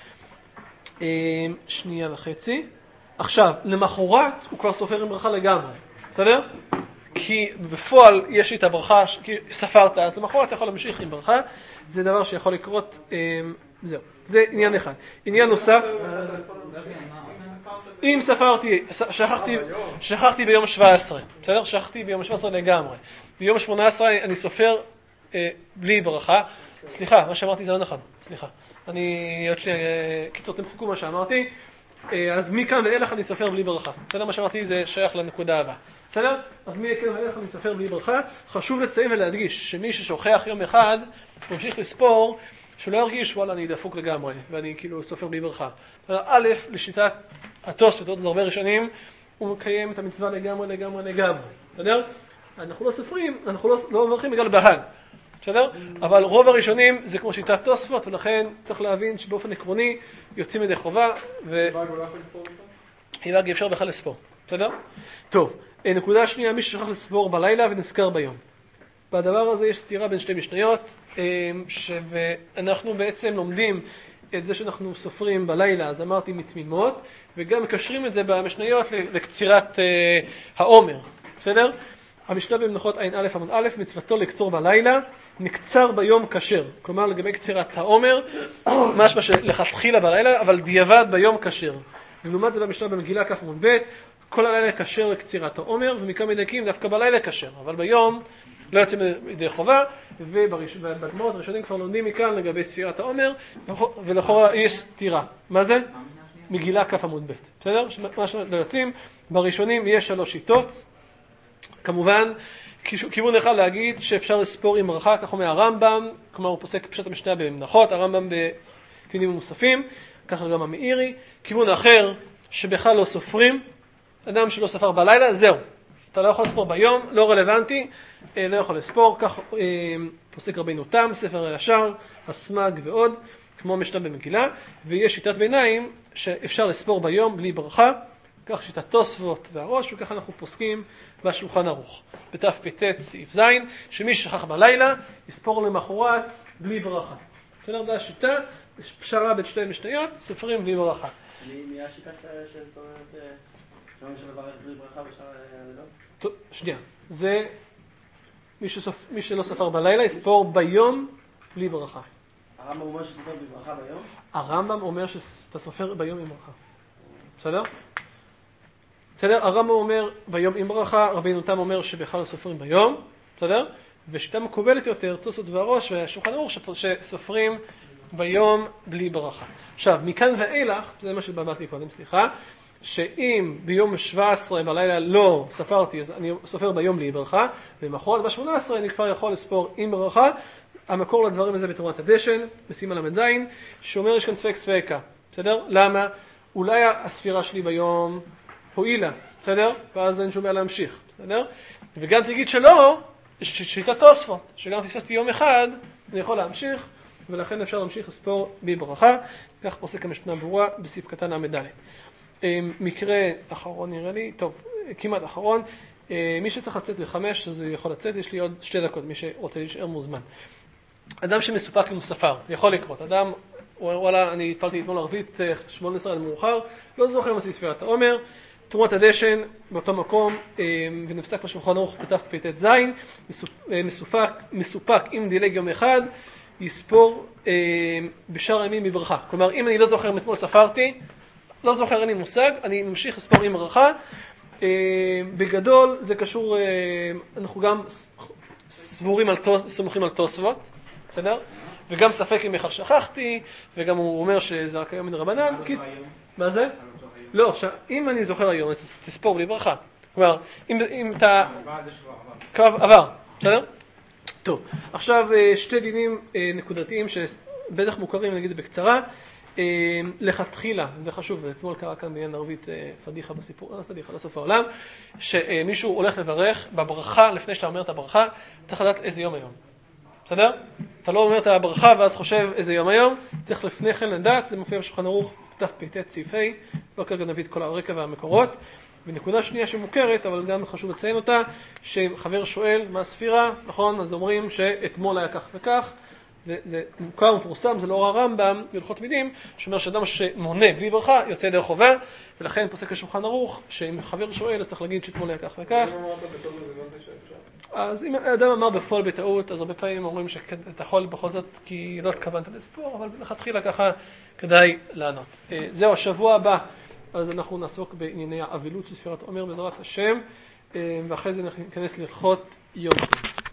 שנייה וחצי. עכשיו, למחרת הוא כבר סופר עם ברכה לגמרי, בסדר? כי בפועל יש לי את הברכה, כי ספרת, אז למחרת אתה יכול להמשיך עם ברכה, זה דבר שיכול לקרות, זהו, זה עניין אחד. עניין נוסף, אם ספרתי, שכחתי, שכחתי ביום שבע עשרה, בסדר? שכחתי ביום שבע עשרה לגמרי. ביום שמונה עשרה אני סופר אה, בלי ברכה. סליחה, מה שאמרתי זה לא נכון, סליחה. אני, עוד שלי, אה, קיצור, תמחקו מה שאמרתי. אה, אז מכאן ואילך אני סופר בלי ברכה. בסדר? מה שאמרתי זה שייך לנקודה הבאה. בסדר? אז מכאן ואילך אני סופר בלי ברכה. חשוב לציין ולהדגיש שמי ששוכח יום אחד, ממשיך לספור, שהוא לא ירגיש, וואלה, אני דפוק לגמרי, ואני כאילו סופר בלי ברכה. א', לשיטת התוספות, עוד הרבה ראשונים, הוא מקיים את המצווה לגמרי, לגמרי, לגמרי. בסדר? אנחנו לא סופרים, אנחנו לא, לא מברכים בגלל בהג. בסדר? אבל רוב הראשונים זה כמו שיטת תוספות, ולכן צריך להבין שבאופן עקרוני יוצאים ידי חובה, ו... היבג אפשר בכלל לספור, בסדר? טוב, נקודה שנייה, מי ששכח לספור בלילה ונזכר ביום. בדבר הזה יש סתירה בין שתי משניות, שאנחנו בעצם לומדים את זה שאנחנו סופרים בלילה, אז אמרתי מתמימות, וגם מקשרים את זה במשניות לקצירת העומר, בסדר? המשנה במנחות עין א' עמוד א', מצוותו לקצור בלילה, נקצר ביום כשר. כלומר, לגבי קצירת העומר, משמע שלכתחילה בלילה, אבל דיעבד ביום כשר. ולעומת זה במשנה במגילה כ' עמוד ב', כל הלילה כשר לקצירת העומר, ומכאן מדייקים דווקא בלילה כשר, אבל ביום לא יוצאים ידי חובה, ובגמרות הראשונים כבר לומדים מכאן לגבי ספירת העומר, ולכאורה יש סתירה. מה זה? מגילה כ' עמוד ב'. בסדר? מה שלא יוצאים, בראשונים יש שלוש שיטות. כמובן, כיוון אחד להגיד שאפשר לספור עם ברכה, כך אומר הרמב"ם, כלומר הוא פוסק פשט המשנה במנחות, הרמב"ם בכיוונים מוספים, ככה גם המאירי. כיוון אחר, שבכלל לא סופרים, אדם שלא ספר בלילה, זהו. אתה לא יכול לספור ביום, לא רלוונטי, לא יכול לספור, כך פוסק רבינו תם, ספר הישר, הסמג ועוד, כמו משנה במגילה, ויש שיטת ביניים שאפשר לספור ביום בלי ברכה, כך שיטת תוספות והראש, וכך אנחנו פוסקים בשולחן ערוך. בתפ"ט סעיף ז', שמי ששכח בלילה, יספור למחרת בלי ברכה. בסדר, זה השיטה, פשרה בין שתי משניות, סופרים בלי ברכה. מי השיטה שסופרת, שאומרים שלברך בלי ברכה ושאר הלילות? טוב, שנייה. זה מי, שסופ... מי שלא ספר בלילה, יספור ביום בלי ברכה. הרמב"ם אומר שסופר בברכה ביום? הרמב"ם אומר שאתה סופר ביום עם ברכה. בסדר? בסדר? הרמב"ם אומר ביום עם ברכה, רבינו תם אומר שבכלל לא סופרים ביום, בסדר? ושיטה מקובלת יותר, תוספות והראש והשולחן ערוך שסופרים ביום בלי ברכה. עכשיו, מכאן ואילך, זה מה שבאמרתי קודם, סליחה, שאם ביום שבע עשרה בלילה לא ספרתי, אז אני סופר ביום בלי ברכה, ומחרת ב-שמונה עשרה אני כבר יכול לספור עם ברכה. המקור לדברים הזה בתורת הדשן, בסימן למד זין, שאומר יש כאן ספק ספקה, בסדר? למה? אולי הספירה שלי ביום הועילה, בסדר? ואז אין שום בעיה להמשיך, בסדר? וגם תגיד שלא, יש שיטת תוספות, שגם פספסתי יום אחד, אני יכול להמשיך, ולכן אפשר להמשיך לספור בי ברכה, כך פוסק המשנה ברורה בסעיף קטן עמד ד'. מקרה אחרון נראה לי, טוב, כמעט אחרון, מי שצריך לצאת בחמש, אז הוא יכול לצאת, יש לי עוד שתי דקות, מי שרוצה להישאר מוזמן. אדם שמסופק עם ספר, יכול לקרות, אדם, וואלה, אני התפלתי אתמול ערבית, שמונה עשרה עד מאוחר, לא זוכר מה זה ספירת העומר, תרומת הדשן באותו מקום, ונפסק בשולחן ערוך בתפ"ט ז', מסופק, מסופק עם דילג יום אחד, יספור בשאר הימים בברכה. כלומר, אם אני לא זוכר אם אתמול ספרתי, לא זוכר אין לי מושג, אני ממשיך לספור עם ברכה. בגדול זה קשור, אנחנו גם סבורים על, סומכים על תוספות, בסדר? וגם ספק אם בכלל שכחתי, וגם הוא אומר שזה רק היום מן רבנן. מה זה? לא, אם אני זוכר היום, אז תספור בלי ברכה. כלומר, אם אתה... קו עבר, בסדר? טוב, עכשיו שתי דינים נקודתיים שבטח מוכרים, נגיד בקצרה. לכתחילה, זה חשוב, אתמול קרה כאן בעניין ערבית פדיחה בסיפור, לא פדיחה, לא סוף העולם, שמישהו הולך לברך בברכה, לפני שאתה אומר את הברכה, צריך לדעת איזה יום היום. בסדר? אתה לא אומר את הברכה ואז חושב איזה יום היום, צריך לפני כן לדעת, זה מופיע בשולחן ערוך תפ"ט סעיף ה', לא כרגע נביא את כל הרקע והמקורות. ונקודה שנייה שמוכרת, אבל גם חשוב לציין אותה, שחבר שואל מה הספירה, נכון? אז אומרים שאתמול היה כך וכך, זה מוכר ופורסם, זה לאור הרמב"ם, בהלכות תמידים, שאומר שאדם שמונה בלי ברכה יוצא דרך חובה, ולכן פוסק השולחן ערוך, שאם חבר שואל צריך להגיד שאתמול היה כך וכך. אז אם האדם אמר בפועל בטעות, אז הרבה פעמים אומרים שאתה יכול בכל זאת כי לא התכוונת לספור, אבל לכתחילה ככה כדאי לענות. זהו, השבוע הבא, אז אנחנו נעסוק בענייני האבילות של ספירת עומר בעזרת השם, ואחרי זה ניכנס להלכות יום.